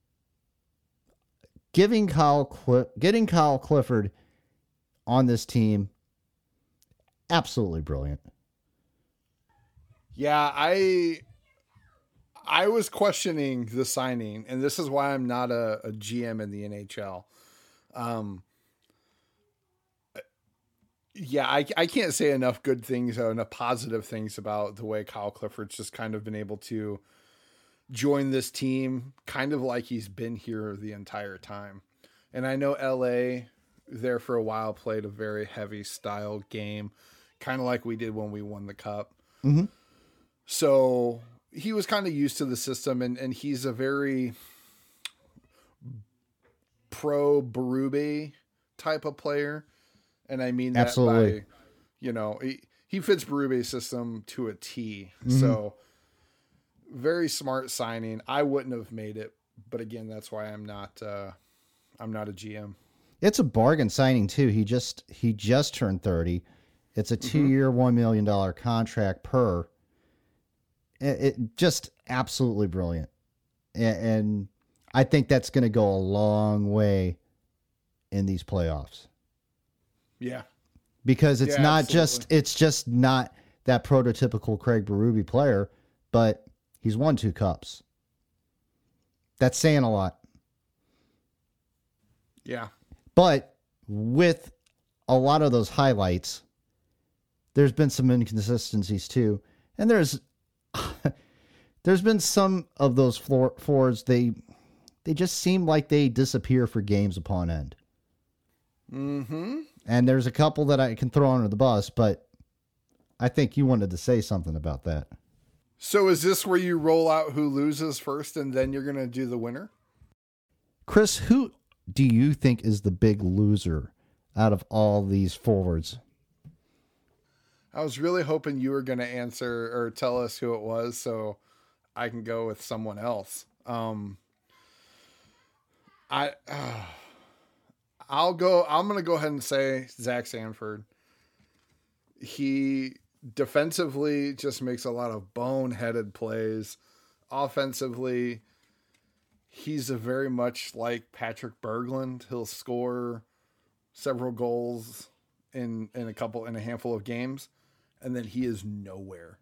giving Kyle Cl- getting Kyle Clifford on this team, absolutely brilliant. Yeah, I I was questioning the signing, and this is why I'm not a, a G M in the N H L. Um, yeah, I, I can't say enough good things, or enough positive things about the way Kyle Clifford's just kind of been able to join this team, kind of like he's been here the entire time. And I know L A there for a while played a very heavy style game, kind of like we did when we won the cup. Mm-hmm. So he was kind of used to the system, and, and he's a very pro Berube type of player. And I mean that Absolutely. by, you know, he, he fits Berube's system to a T. Mm-hmm. So very smart signing. I wouldn't have made it, but again, that's why I'm not, uh, I'm not a G M. It's a bargain signing too. He just, he just turned thirty. It's a two year, mm-hmm. one million dollars contract per. It, it just absolutely brilliant. And, and I think that's going to go a long way in these playoffs. Yeah. Because it's yeah, not absolutely. just, it's just not that prototypical Craig Berube player, but he's won two cups. That's saying a lot. Yeah. But with a lot of those highlights, there's been some inconsistencies too. And there's, there's been some of those floor, forwards, they, they just seem like they disappear for games upon end. Mm-hmm. And there's a couple that I can throw under the bus, but I think you wanted to say something about that. So is this where you roll out who loses first and then you're going to do the winner? Chris, who do you think is the big loser out of all these forwards? I was really hoping you were going to answer or tell us who it was so I can go with someone else. Um, I uh, I'll go. I'm going to go ahead and say Zach Sanford. He defensively just makes a lot of boneheaded plays. Offensively, he's a very much like Patrick Berglund. He'll score several goals in in a couple in a handful of games, and then he is nowhere.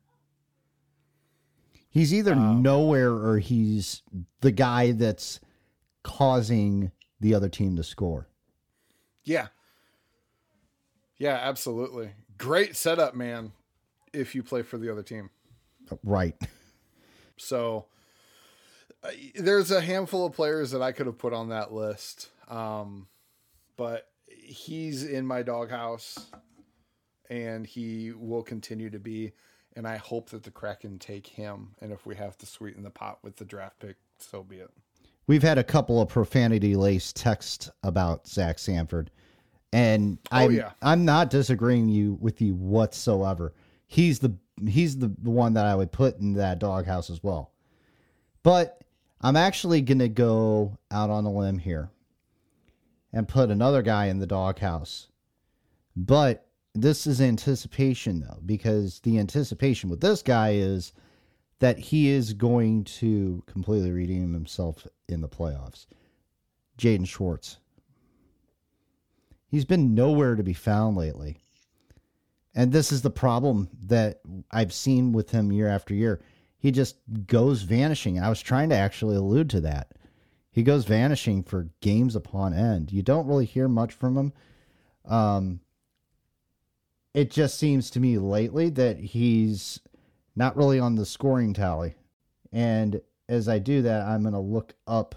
He's either um, nowhere or he's the guy that's causing the other team to score. Yeah. Yeah, absolutely. Great setup, man, if you play for the other team. Right. So uh, there's a handful of players that I could have put on that list. Um, but he's in my doghouse, and he will continue to be. And I hope that the Kraken take him. And if we have to sweeten the pot with the draft pick, so be it. We've had a couple of profanity-laced texts about Zach Sanford. And oh, I'm, yeah. I'm not disagreeing you with you whatsoever. He's the he's the one that I would put in that doghouse as well. But I'm actually going to go out on a limb here and put another guy in the doghouse. But this is anticipation, though, because the anticipation with this guy is that he is going to completely redeem himself in the playoffs. Jaden Schwartz. He's been nowhere to be found lately. And this is the problem that I've seen with him year after year. He just goes vanishing. I was trying to actually allude to that. He goes vanishing for games upon end. You don't really hear much from him. Um, it just seems to me lately that he's not really on the scoring tally. And as I do that, I'm going to look up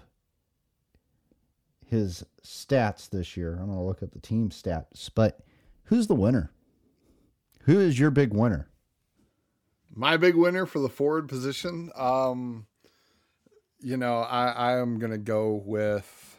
his stats this year. I'm going to look up the team stats. But who's the winner? Who is your big winner? My big winner for the forward position, um, you know, I, I am going to go with,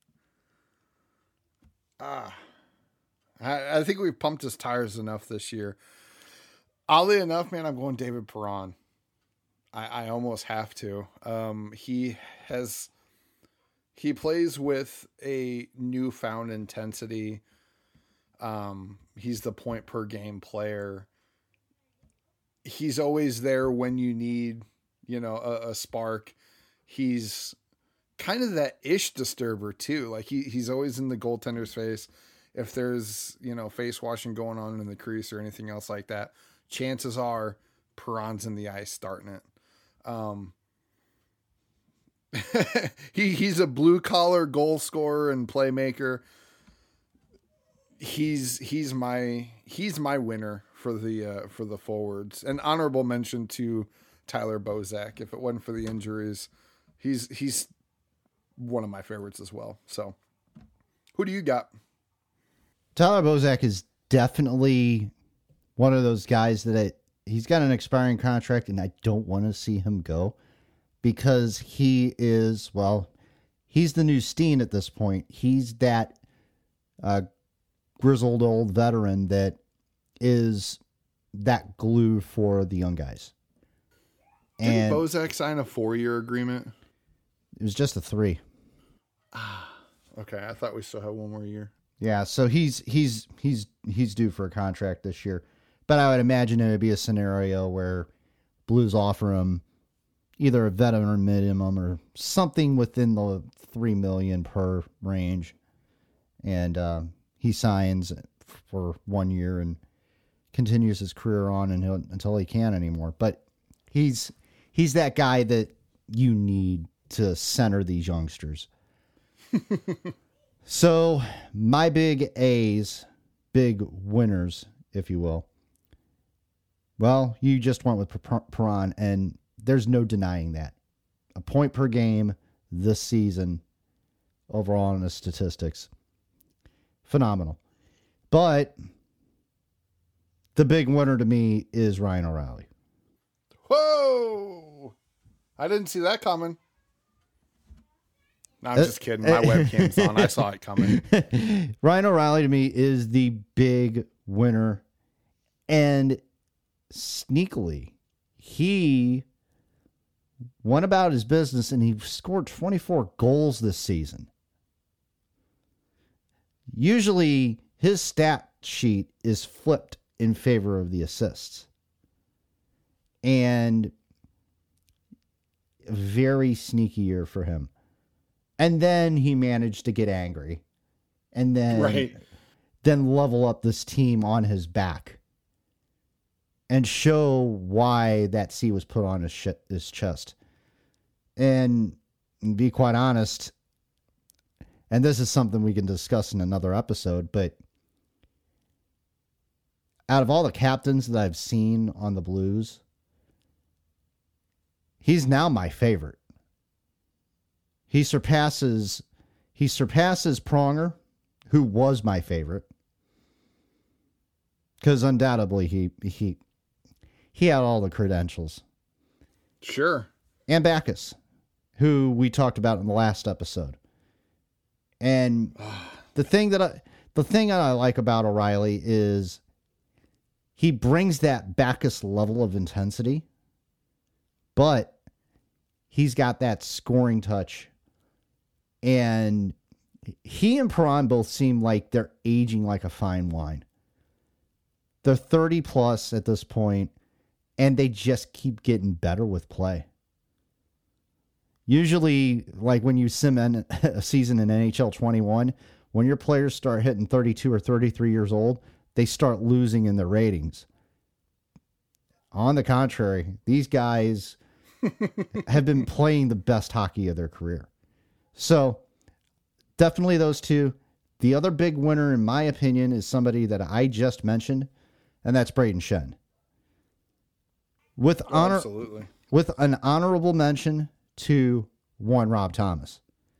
ah, I, I think we've pumped his tires enough this year. Oddly enough, man, I'm going David Perron. I, I almost have to. Um, he has, he plays with a newfound intensity. Um, he's the point per game player. He's always there when you need, you know, a, a spark. He's kind of that ish disturber too. Like he, he's always in the goaltender's face. If there's, you know, face washing going on in the crease or anything else like that, chances are Perron's in the ice starting it. Um, he he's a blue collar goal scorer and playmaker. He's, he's my, he's my winner for the, uh, for the forwards. An honorable mention to Tyler Bozak. If it wasn't for the injuries, he's, he's one of my favorites as well. So who do you got? Tyler Bozak is definitely one of those guys that I, he's got an expiring contract and I don't want to see him go because he is, well, he's the new Steen at this point. He's that, uh, grizzled old veteran that is that glue for the young guys. And did Bozak sign a four-year agreement? It was just a three. Ah, okay. I thought we still had one more year. Yeah, so he's he's he's he's due for a contract this year. But I would imagine it would be a scenario where Blues offer him either a veteran minimum or something within the three million per range, and uh, he signs for one year and continues his career on and he'll, until he can't anymore. But he's he's that guy that you need to center these youngsters. So my big A's, big winners, if you will. Well, you just went with Perron, and there's no denying that. A point per game this season, overall in the statistics. Phenomenal. But the big winner to me is Ryan O'Reilly. Whoa! I didn't see that coming. No, I'm just kidding. My webcam's on. I saw it coming. Ryan O'Reilly to me is the big winner. And sneakily, he went about his business and he scored twenty-four goals this season. usually his stat sheet is flipped in favor of the assists. And very sneaky year for him. And then he managed to get angry. And then, right. then level up this team on his back. And show why that C was put on his, sh- his chest. And be quite honest, and this is something we can discuss in another episode, but out of all the captains that I've seen on the Blues, he's now my favorite. He surpasses he surpasses Pronger, who was my favorite. Because undoubtedly he he he had all the credentials. Sure. And Backes, who we talked about in the last episode. And the thing that I the thing that I like about O'Reilly is he brings that Backes level of intensity, but he's got that scoring touch. And he and Perron both seem like they're aging like a fine wine. They're thirty plus at this point, and they just keep getting better with play. Usually, like when you sim in a season in N H L twenty-one, when your players start hitting thirty-two or thirty-three years old, they start losing in their ratings. On the contrary, these guys have been playing the best hockey of their career. So, definitely those two. The other big winner, in my opinion, is somebody that I just mentioned, and that's Brayden Schenn. With oh, honor, absolutely. With an honorable mention to one Rob Thomas.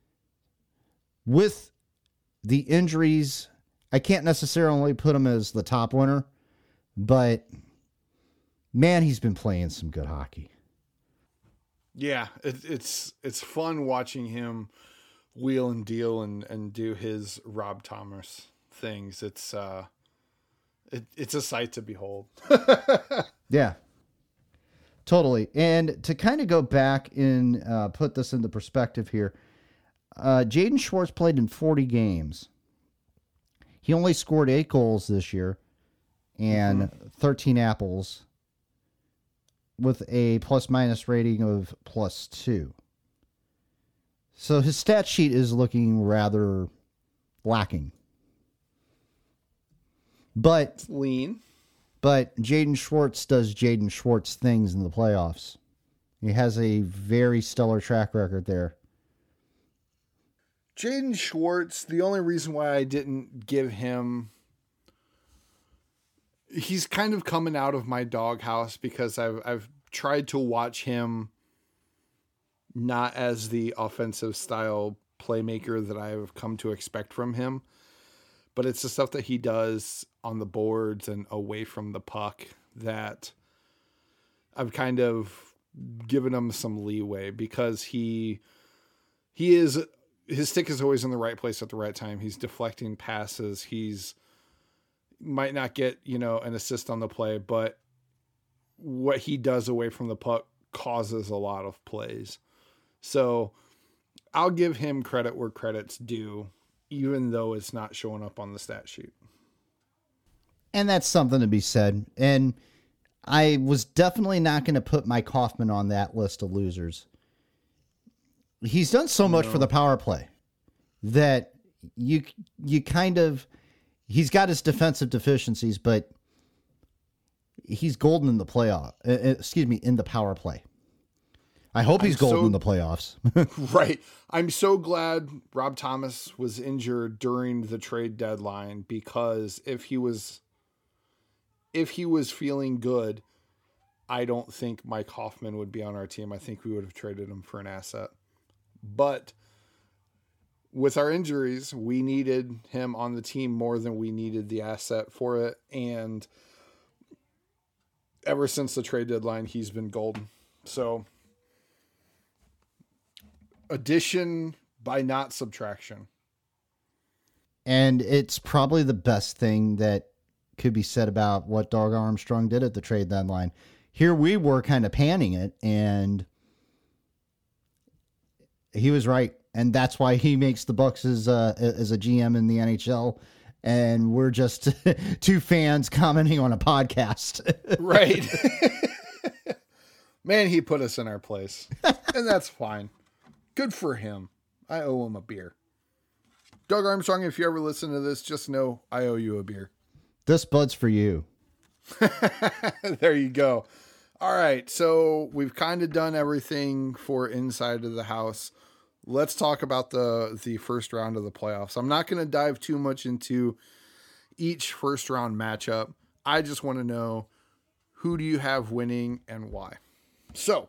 With the injuries, I can't necessarily put him as the top winner, but man, he's been playing some good hockey. Yeah, it, it's it's fun watching him wheel and deal and, and do his Rob Thomas things. It's uh, it, it's a sight to behold. Yeah. Totally. And to kind of go back and uh, put this into perspective here, uh, Jaden Schwartz played in forty games. He only scored eight goals this year and mm-hmm. thirteen apples with a plus-minus rating of plus two. So his stat sheet is looking rather lacking. But it's lean. But Jaden Schwartz does Jaden Schwartz things in the playoffs. He has a very stellar track record there. Jaden Schwartz, the only reason why I didn't give him... He's kind of coming out of my doghouse because I've I've tried to watch him not as the offensive style playmaker that I've come to expect from him. But it's the stuff that he does on the boards and away from the puck that I've kind of given him some leeway because he he is his stick is always in the right place at the right time. He's deflecting passes. He's might not get, you know, an assist on the play, but what he does away from the puck causes a lot of plays. So I'll give him credit where credit's due, even though it's not showing up on the stat sheet. And that's something to be said. And I was definitely not going to put Mike Hoffman on that list of losers. He's done so much no. for the power play that you you kind of, he's got his defensive deficiencies, but he's golden in the playoff. Uh, excuse me, in the power play. I hope he's I'm golden so, in the playoffs. Right. I'm so glad Rob Thomas was injured during the trade deadline because if he was if he was feeling good, I don't think Mike Hoffman would be on our team. I think we would have traded him for an asset. But with our injuries, we needed him on the team more than we needed the asset for it. And ever since the trade deadline, he's been golden. So addition by not subtraction. And it's probably the best thing that could be said about what Doug Armstrong did at the trade deadline. Here we were kind of panning it, and he was right. and that's why he makes the Bucks as uh, as a G M in the N H L, and we're just two fans commenting on a podcast. Right. Man, he put us in our place, and that's fine. Good for him. I owe him a beer. Doug Armstrong, if you ever listen to this, just know I owe you a beer. This bud's for you. There you go. All right, so we've kind of done everything for inside of the house. Let's talk about the the first round of the playoffs. I'm not going to dive too much into each first round matchup. I just want to know, who do you have winning and why? So,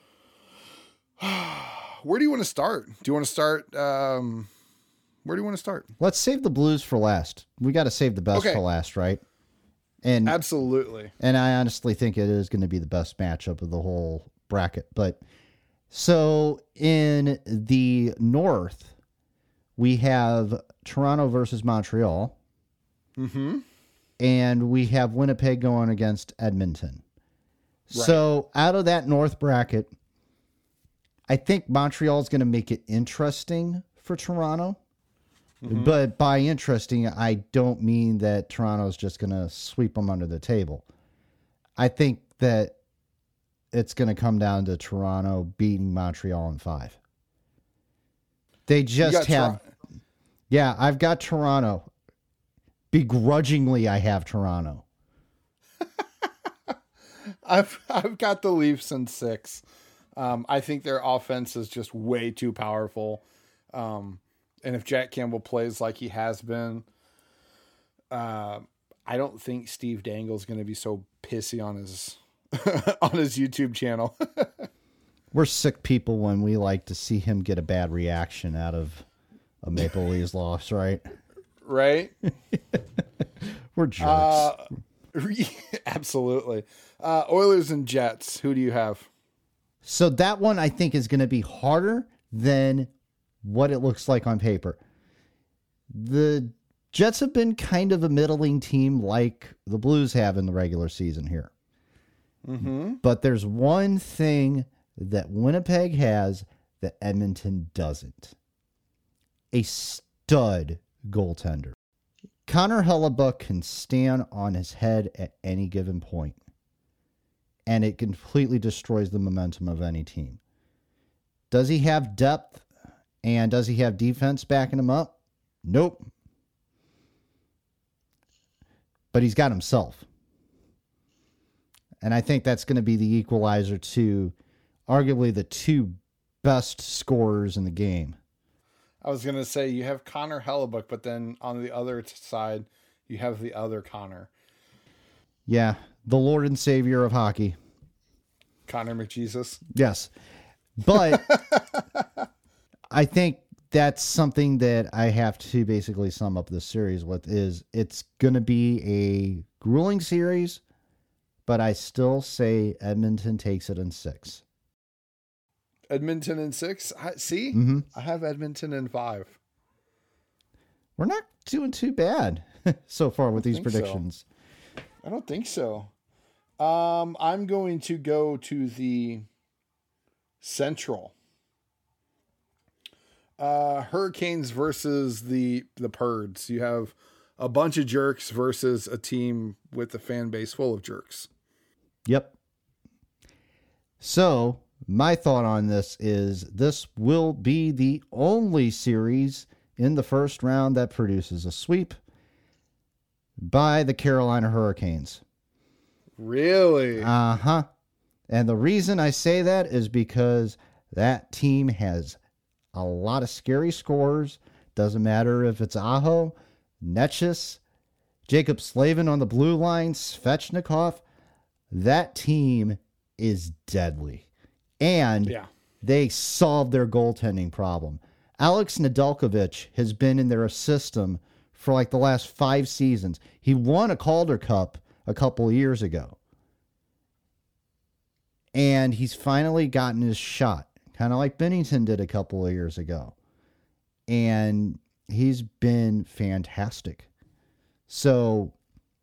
where do you want to start? Do you want to start? Um, where do you want to start? Let's save the Blues for last. We got to save the best Okay. for last, right? And Absolutely. And I honestly think it is going to be the best matchup of the whole bracket. But so in the North, we have Toronto versus Montreal. Mm-hmm. And we have Winnipeg going against Edmonton. Right. So out of that North bracket, I think Montreal is going to make it interesting for Toronto. Mm-hmm. But by interesting, I don't mean that Toronto is just going to sweep them under the table. I think that it's going to come down to Toronto beating Montreal in five. They just have... Tor- yeah, I've got Toronto. Begrudgingly, I have Toronto. I've I've got the Leafs in six. Um, I think their offense is just way too powerful. Um And if Jack Campbell plays like he has been, uh, I don't think Steve Dangle is going to be so pissy on his on his YouTube channel. We're sick people when we like to see him get a bad reaction out of a Maple Leafs loss, right? Right? We're jerks. Uh, absolutely. Uh, Oilers and Jets. Who do you have? So that one I think is going to be harder than what it looks like on paper. The Jets have been kind of a middling team like the Blues have in the regular season here. Mm-hmm. But there's one thing that Winnipeg has that Edmonton doesn't. A stud goaltender. Connor Hellebuck can stand on his head at any given point, and it completely destroys the momentum of any team. Does he have depth? And does he have defense backing him up? Nope. But he's got himself. And I think that's going to be the equalizer to arguably the two best scorers in the game. I was going to say you have Connor Hellebuck, but then on the other side, you have the other Connor. Yeah, the Lord and Savior of hockey. Connor McJesus. Yes. But... I think that's something that I have to basically sum up this series with is it's going to be a grueling series, but I still say Edmonton takes it in six. Edmonton in six? I, see? Mm-hmm. I have Edmonton in five. We're not doing too bad so far with these predictions. So. I don't think so. Um, I'm going to go to the Central. Uh, Hurricanes versus the the Purds. You have a bunch of jerks versus a team with a fan base full of jerks. Yep. So my thought on this is this will be the only series in the first round that produces a sweep by the Carolina Hurricanes. Really? Uh-huh. And the reason I say that is because that team has a lot of scary scorers. Doesn't matter if it's Aho, Netchis, Jacob Slavin on the blue line, Svechnikov. That team is deadly. And yeah. they solved their goaltending problem. Alex Nedeljkovic has been in their system for like the last five seasons. He won a Calder Cup a couple of years ago. And he's finally gotten his shot. Kind of like Bennington did a couple of years ago. And he's been fantastic. So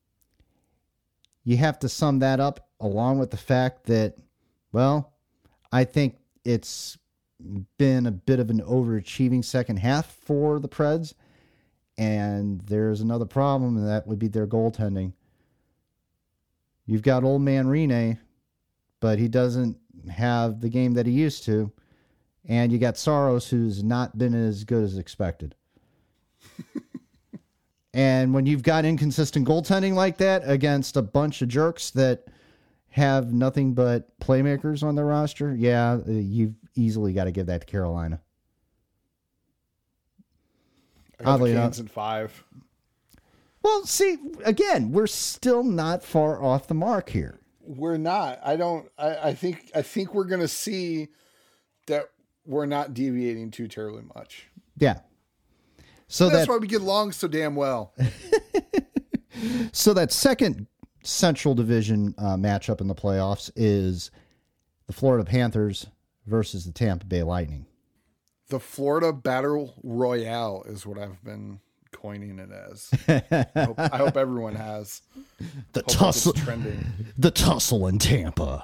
you have to sum that up along with the fact that, well, I think it's been a bit of an overachieving second half for the Preds. And there's another problem, and that would be their goaltending. You've got old man Rene, but he doesn't have the game that he used to. And you got Saros, who's not been as good as expected. And when you've got inconsistent goaltending like that against a bunch of jerks that have nothing but playmakers on their roster, yeah, you've easily got to give that to Carolina. I got the Canes in five. Well, see, again, we're still not far off the mark here. We're not. I don't. I, I think. I think we're going to see that we're not deviating too terribly much. Yeah. So that's that, why we get along so damn well. So that second Central Division uh, matchup in the playoffs is the Florida Panthers versus the Tampa Bay Lightning. The Florida Battle Royale is what I've been coining it as. I, hope, I hope everyone has. The tussle, trending. The tussle in Tampa.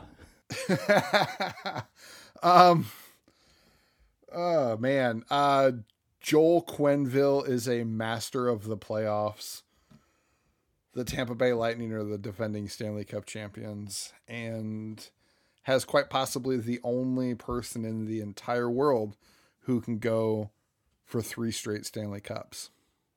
um. Oh man. Uh, Joel Quenneville is a master of the playoffs. The Tampa Bay Lightning are the defending Stanley Cup champions and has quite possibly the only person in the entire world who can go for three straight Stanley Cups.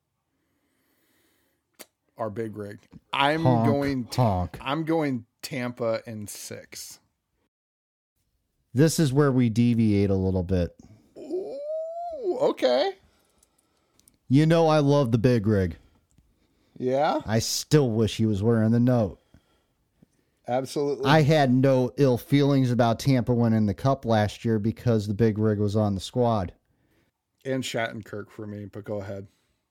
Our big rig. I'm honk, going honk. I'm going Tampa in six. This is where we deviate a little bit. Ooh, okay. You know I love the big rig. Yeah? I still wish he was wearing the note. Absolutely. I had no ill feelings about Tampa winning the cup last year because the big rig was on the squad. And Shattenkirk for me, but go ahead.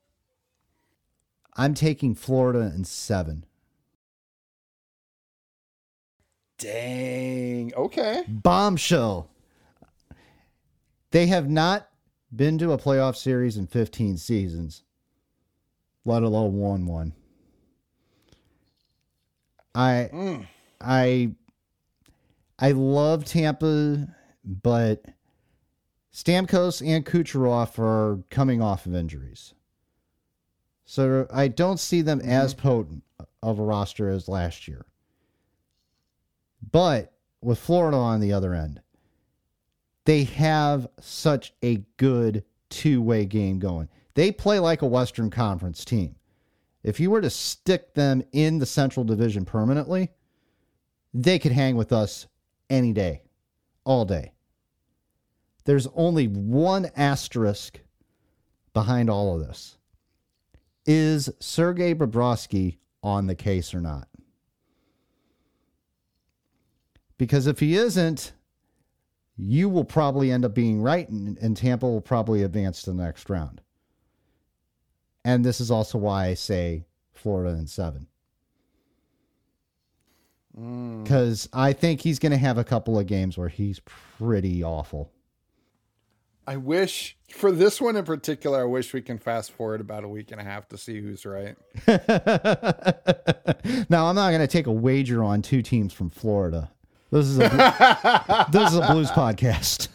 I'm taking Florida in seven. Dang. Okay. Bombshell. They have not been to a playoff series in fifteen seasons, let alone won one. I... Mm. I I love Tampa, but Stamkos and Kucherov are coming off of injuries. So I don't see them mm-hmm. as potent of a roster as last year. But with Florida on the other end, they have such a good two-way game going. They play like a Western Conference team. If you were to stick them in the Central Division permanently, they could hang with us any day, all day. There's only one asterisk behind all of this. Is Sergei Bobrovsky on the case or not? Because if he isn't, you will probably end up being right, and, and Tampa will probably advance to the next round. And this is also why I say Florida in seven. Because I think he's going to have a couple of games where he's pretty awful. I wish, for this one in particular, I wish we can fast forward about a week and a half to see who's right. Now, I'm not going to take a wager on two teams from Florida. This is a, this is a blues podcast.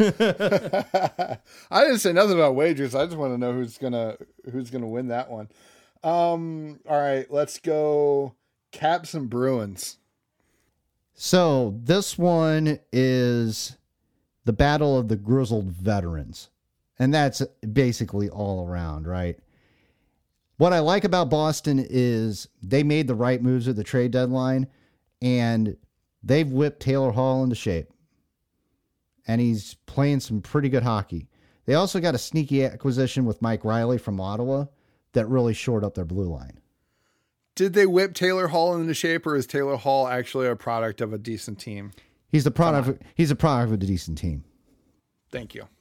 I didn't say nothing about wagers. I just want to know who's gonna who's gonna win that one. Um, all right, let's go Caps and Bruins. So this one is the battle of the grizzled veterans. And that's basically all around, right? What I like about Boston is they made the right moves at the trade deadline, and they've whipped Taylor Hall into shape. And he's playing some pretty good hockey. They also got a sneaky acquisition with Mike Riley from Ottawa that really shored up their blue line. Did they whip Taylor Hall into shape, or is Taylor Hall actually a product of a decent team? He's the product. He's a product of a decent team. Thank you.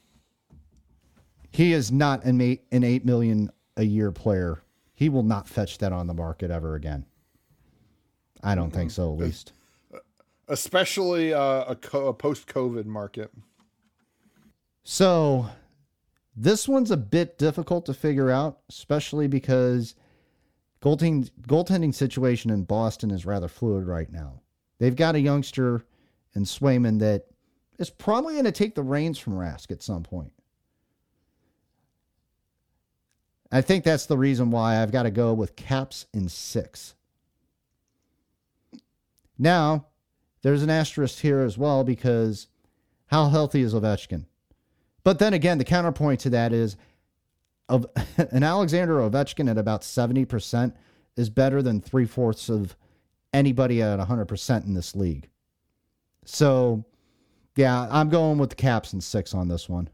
He is not an eight, an eight million a year player. He will not fetch that on the market ever again. I don't mm-hmm. think so, at least. Especially uh, a, co- a post-COVID market. So this one's a bit difficult to figure out, especially because goaltending goaltending situation in Boston is rather fluid right now. They've got a youngster in Swayman that is probably going to take the reins from Rask at some point. I think that's the reason why I've got to go with Caps in six. Now, there's an asterisk here as well because how healthy is Ovechkin? But then again, the counterpoint to that is of an Alexander Ovechkin at about seventy percent is better than three-fourths of anybody at one hundred percent in this league. So, yeah, I'm going with the Caps in six on this one.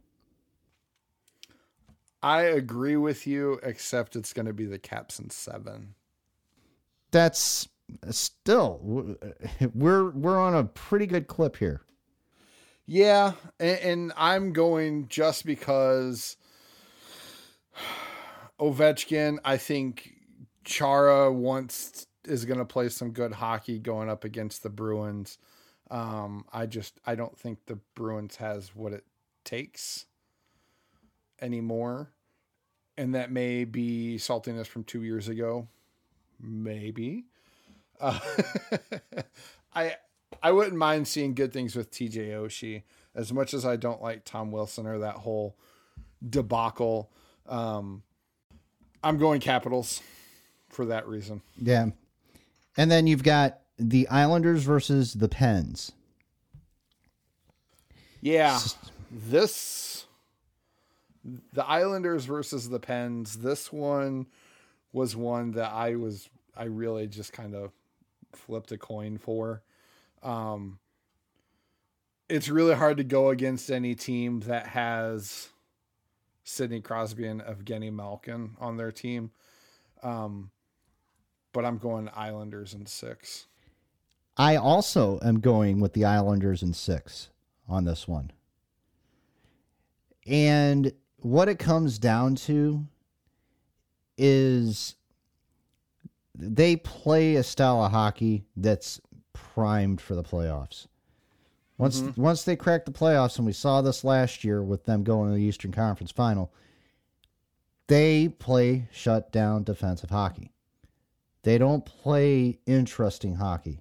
I agree with you, except it's going to be the Caps in seven. That's still, we're we're on a pretty good clip here. Yeah, and, and I'm going just because Ovechkin, I think Chara wants is going to play some good hockey going up against the Bruins. Um, I just I don't think the Bruins has what it takes anymore, and that may be saltiness from two years ago, maybe. Uh, I I wouldn't mind seeing good things with T J Oshie, as much as I don't like Tom Wilson or that whole debacle. Um, I'm going Capitals for that reason. Yeah, and then you've got the Islanders versus the Pens. Yeah, this the Islanders versus the Pens. This one was one that I was I really just kind of flipped a coin for. Um, it's really hard to go against any team that has Sidney Crosby and Evgeny Malkin on their team. Um, but I'm going Islanders in six. I also am going with the Islanders in six on this one. And what it comes down to is they play a style of hockey that's primed for the playoffs. Once mm-hmm. once they crack the playoffs, and we saw this last year with them going to the Eastern Conference Final, they play shut-down defensive hockey. They don't play interesting hockey.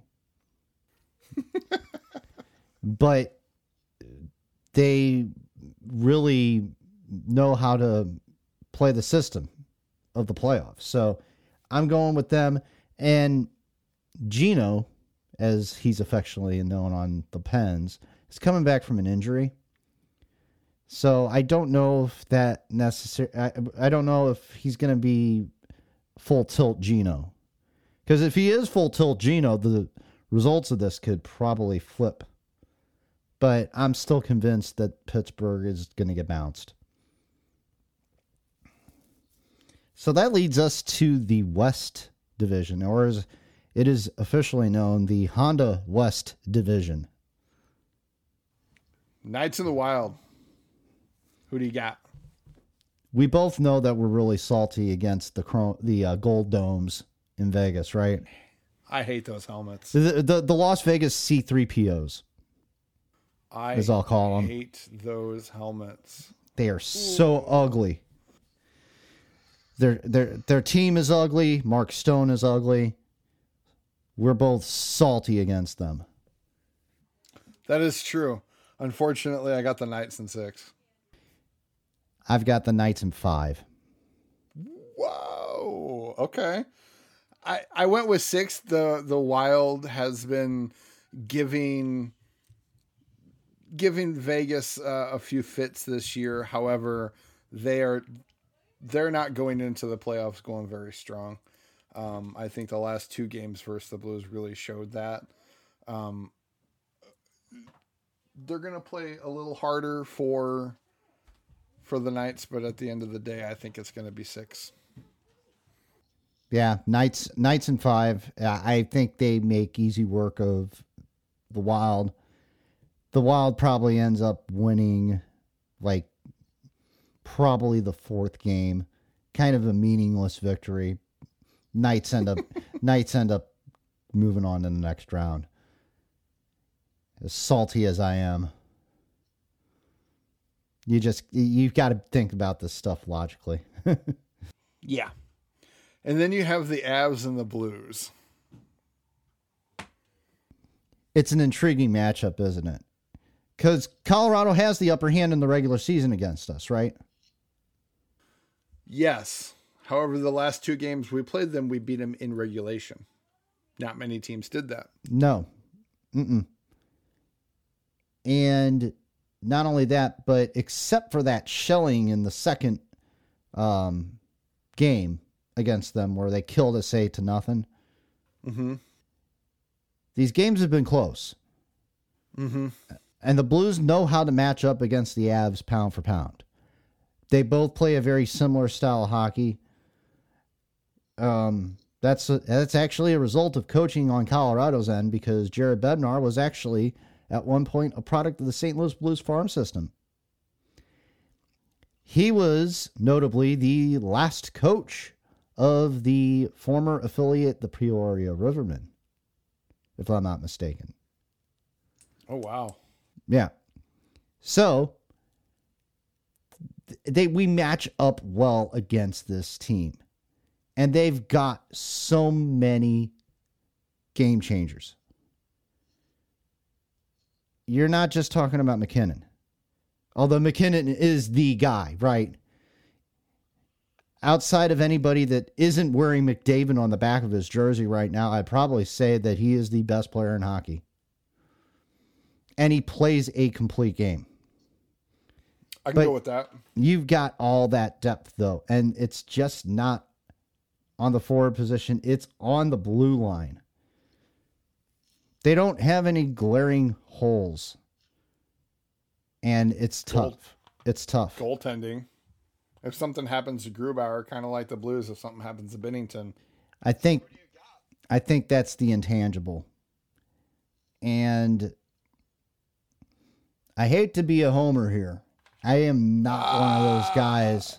But they really know how to play the system of the playoffs. So I'm going with them. And Gino, as he's affectionately known on the Pens, is coming back from an injury. So I don't know if that necessary. I, I don't know if he's going to be full tilt Gino. Because if he is full tilt Gino, the results of this could probably flip. But I'm still convinced that Pittsburgh is going to get bounced. So that leads us to the West Division, or as it is officially known, the Honda West Division. Knights in the Wild. Who do you got? We both know that we're really salty against the Chrome, the uh, Gold Domes in Vegas, right? I hate those helmets. The the, the Las Vegas C three P Os. I as I'll call them. hate those helmets. They are so Ooh. ugly. Their their their team is ugly. Mark Stone is ugly. We're both salty against them. That is true. Unfortunately, I got the Knights in six. I've got the Knights in five. Whoa. Okay. I I went with six. The the Wild has been giving giving Vegas uh, a few fits this year. However, they are they're not going into the playoffs going very strong. Um, I think the last two games versus the Blues really showed that. Um, they're going to play a little harder for for the Knights, but at the end of the day, I think it's going to be six. Yeah, Knights Knights in five. I think they make easy work of the Wild. The Wild probably ends up winning, like, probably the fourth game. Kind of a meaningless victory. Knights end up Knights end up moving on to the next round. As salty as I am, you just you've got to think about this stuff logically. Yeah. And then you have the Avs and the Blues. It's an intriguing matchup, isn't it? Because Colorado has the upper hand in the regular season against us, right? Yes. However, the last two games we played them, we beat them in regulation. Not many teams did that. No. Mm-mm. And not only that, but except for that shelling in the second um, game against them where they killed us eight to nothing. Mm-hmm. These games have been close. Mm-hmm. And the Blues know how to match up against the Avs pound for pound. They both play a very similar style of hockey. Um, that's a, that's actually a result of coaching on Colorado's end because Jared Bednar was actually at one point a product of the Saint Louis Blues farm system. He was notably the last coach of the former affiliate, the Peoria Rivermen, if I'm not mistaken. Oh, wow. Yeah. So they we match up well against this team. And they've got so many game changers. You're not just talking about McKinnon. Although McKinnon is the guy, right? Outside of anybody that isn't wearing McDavid on the back of his jersey right now, I'd probably say that he is the best player in hockey. And he plays a complete game. I can But go with that. You've got all that depth, though, and it's just not on the forward position. It's on the blue line. They don't have any glaring holes. And it's tough. Goal, it's tough. Goaltending. If something happens to Grubauer, kind of like the Blues, if something happens to Binnington. I think I think that's the intangible. And I hate to be a homer here. I am not ah. one of those guys.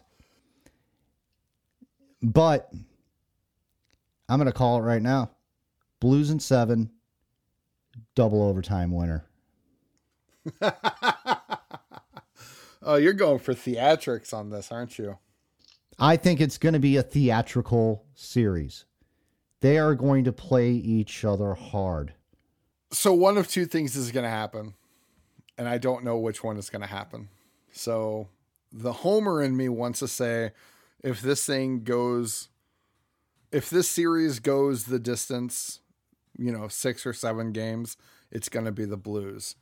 But I'm going to call it right now. Blues in seven, double overtime winner. Oh, you're going for theatrics on this, aren't you? I think it's going to be a theatrical series. They are going to play each other hard. So one of two things is going to happen, and I don't know which one is going to happen. So the homer in me wants to say, if this thing goes, if this series goes the distance, you know, six or seven games, it's going to be the Blues.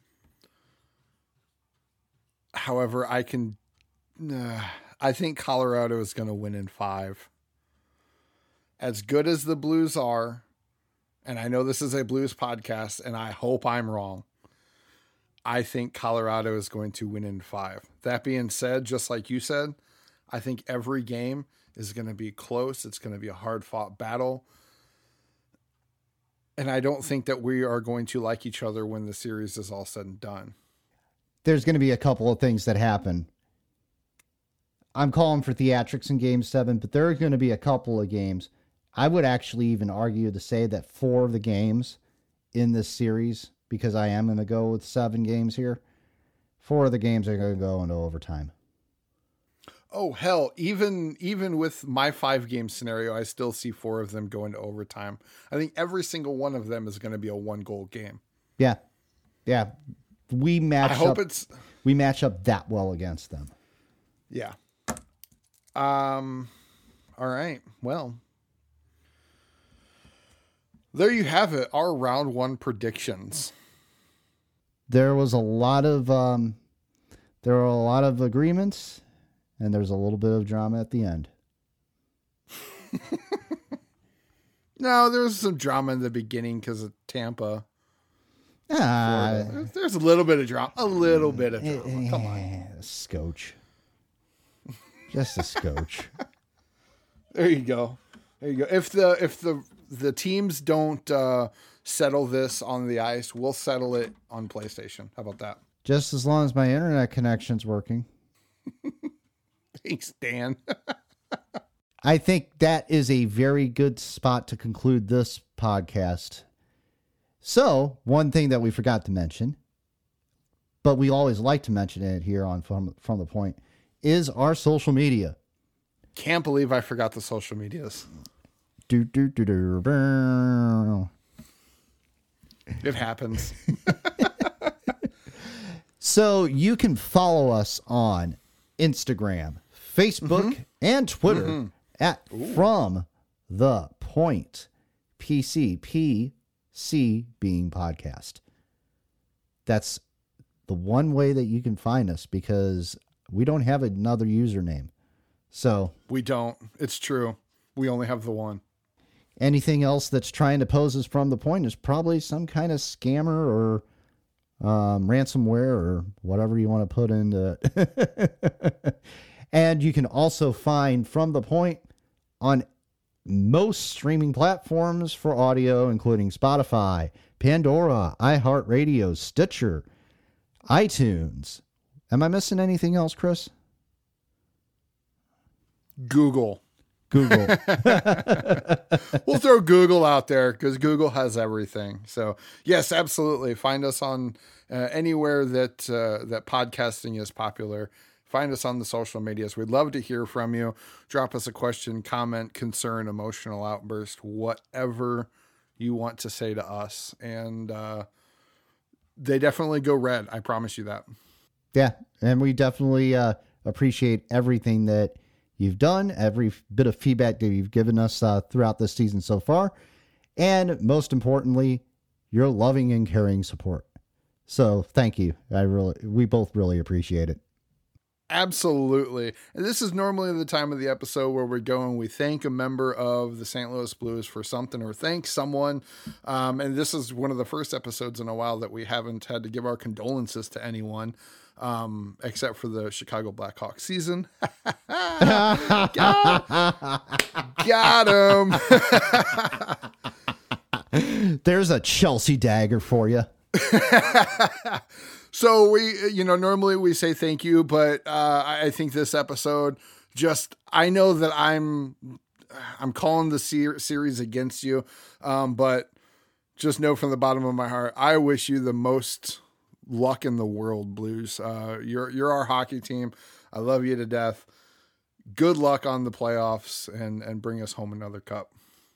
However, I can, uh, I think Colorado is going to win in five. As good as the Blues are, and I know this is a Blues podcast, and I hope I'm wrong, I think Colorado is going to win in five. That being said, just like you said, I think every game is going to be close. It's going to be a hard-fought battle. And I don't think that we are going to like each other when the series is all said and done. There's going to be a couple of things that happen. I'm calling for theatrics in game seven, but there are going to be a couple of games. I would actually even argue to say that four of the games in this series, because I am going to go with seven games here, four of the games are going to go into overtime. Oh, hell, even even with my five-game scenario, I still see four of them going to overtime. I think every single one of them is going to be a one-goal game. Yeah. Yeah. We match I hope up, it's we match up that well against them. Yeah. Um all right. Well, there you have it. Our round one predictions. There was a lot of um there were a lot of agreements, and there's a little bit of drama at the end. No, there was some drama in the beginning because of Tampa. Ah, there's a little bit of drama. A little bit of drama. Come on. A scotch. Just a scotch. There you go. There you go. If the if the the teams don't uh, settle this on the ice, we'll settle it on PlayStation. How about that? Just as long as my internet connection's working. Thanks, Dan. I think that is a very good spot to conclude this podcast. So, one thing that we forgot to mention, but we always like to mention it here on From, From the Point, is our social media. Can't believe I forgot the social medias. Do, do, do, do, do. It happens. So you can follow us on Instagram, Facebook, mm-hmm. and Twitter mm-hmm. at Ooh. From the Point P C, P C being podcast. That's the one way that you can find us because we don't have another username. So we don't. It's true. We only have the one. Anything else that's trying to pose as From the Point is probably some kind of scammer or um, ransomware or whatever you want to put into it. And you can also find From the Point on most streaming platforms for audio, including Spotify, Pandora, iHeartRadio, Stitcher, iTunes. Am I missing anything else, Chris? Google. Google. We'll throw Google out there because Google has everything. So yes, absolutely. Find us on uh, anywhere that uh, that podcasting is popular. Find us on the social medias. We'd love to hear from you. Drop us a question, comment, concern, emotional outburst, whatever you want to say to us. And uh, they definitely go red. I promise you that. Yeah. And we definitely uh, appreciate everything that you've done, every bit of feedback that you've given us uh, throughout this season so far. And most importantly, your loving and caring support. So thank you. I really, we both really appreciate it. Absolutely. And this is normally the time of the episode where we go and we thank a member of the Saint Louis Blues for something or thank someone. Um, and this is one of the first episodes in a while that we haven't had to give our condolences to anyone, um, except for the Chicago Blackhawks season. got, got him. There's a Chelsea dagger for you. So we, you know, normally we say thank you, but uh, I think this episode just, I know that I'm, I'm calling the ser- series against you. Um, but just know from the bottom of my heart, I wish you the most luck in the world, Blues. Uh, you're, you're our hockey team. I love you to death. Good luck on the playoffs and, and bring us home another cup.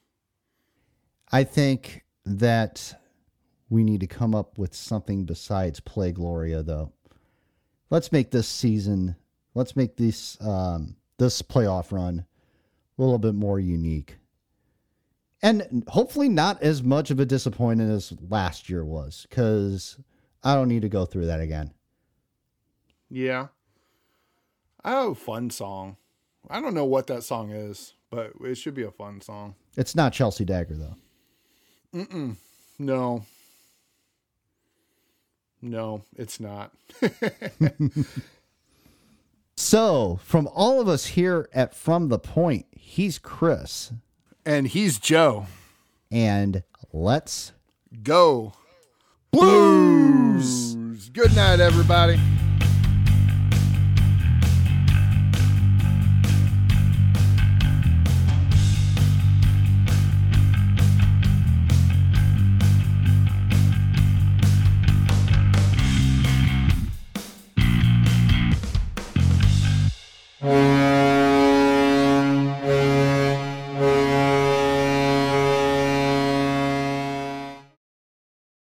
I think that we need to come up with something besides Play Gloria, though. Let's make this season, let's make this um, this playoff run a little bit more unique. And hopefully not as much of a disappointment as last year was, because I don't need to go through that again. Yeah. I have a fun song. I don't know what that song is, but it should be a fun song. It's not Chelsea Dagger, though. Mm-mm. No. No, it's not. So, from all of us here at From the Point, he's Chris. And he's Joe. And let's go Blues. Blues. Good night, everybody.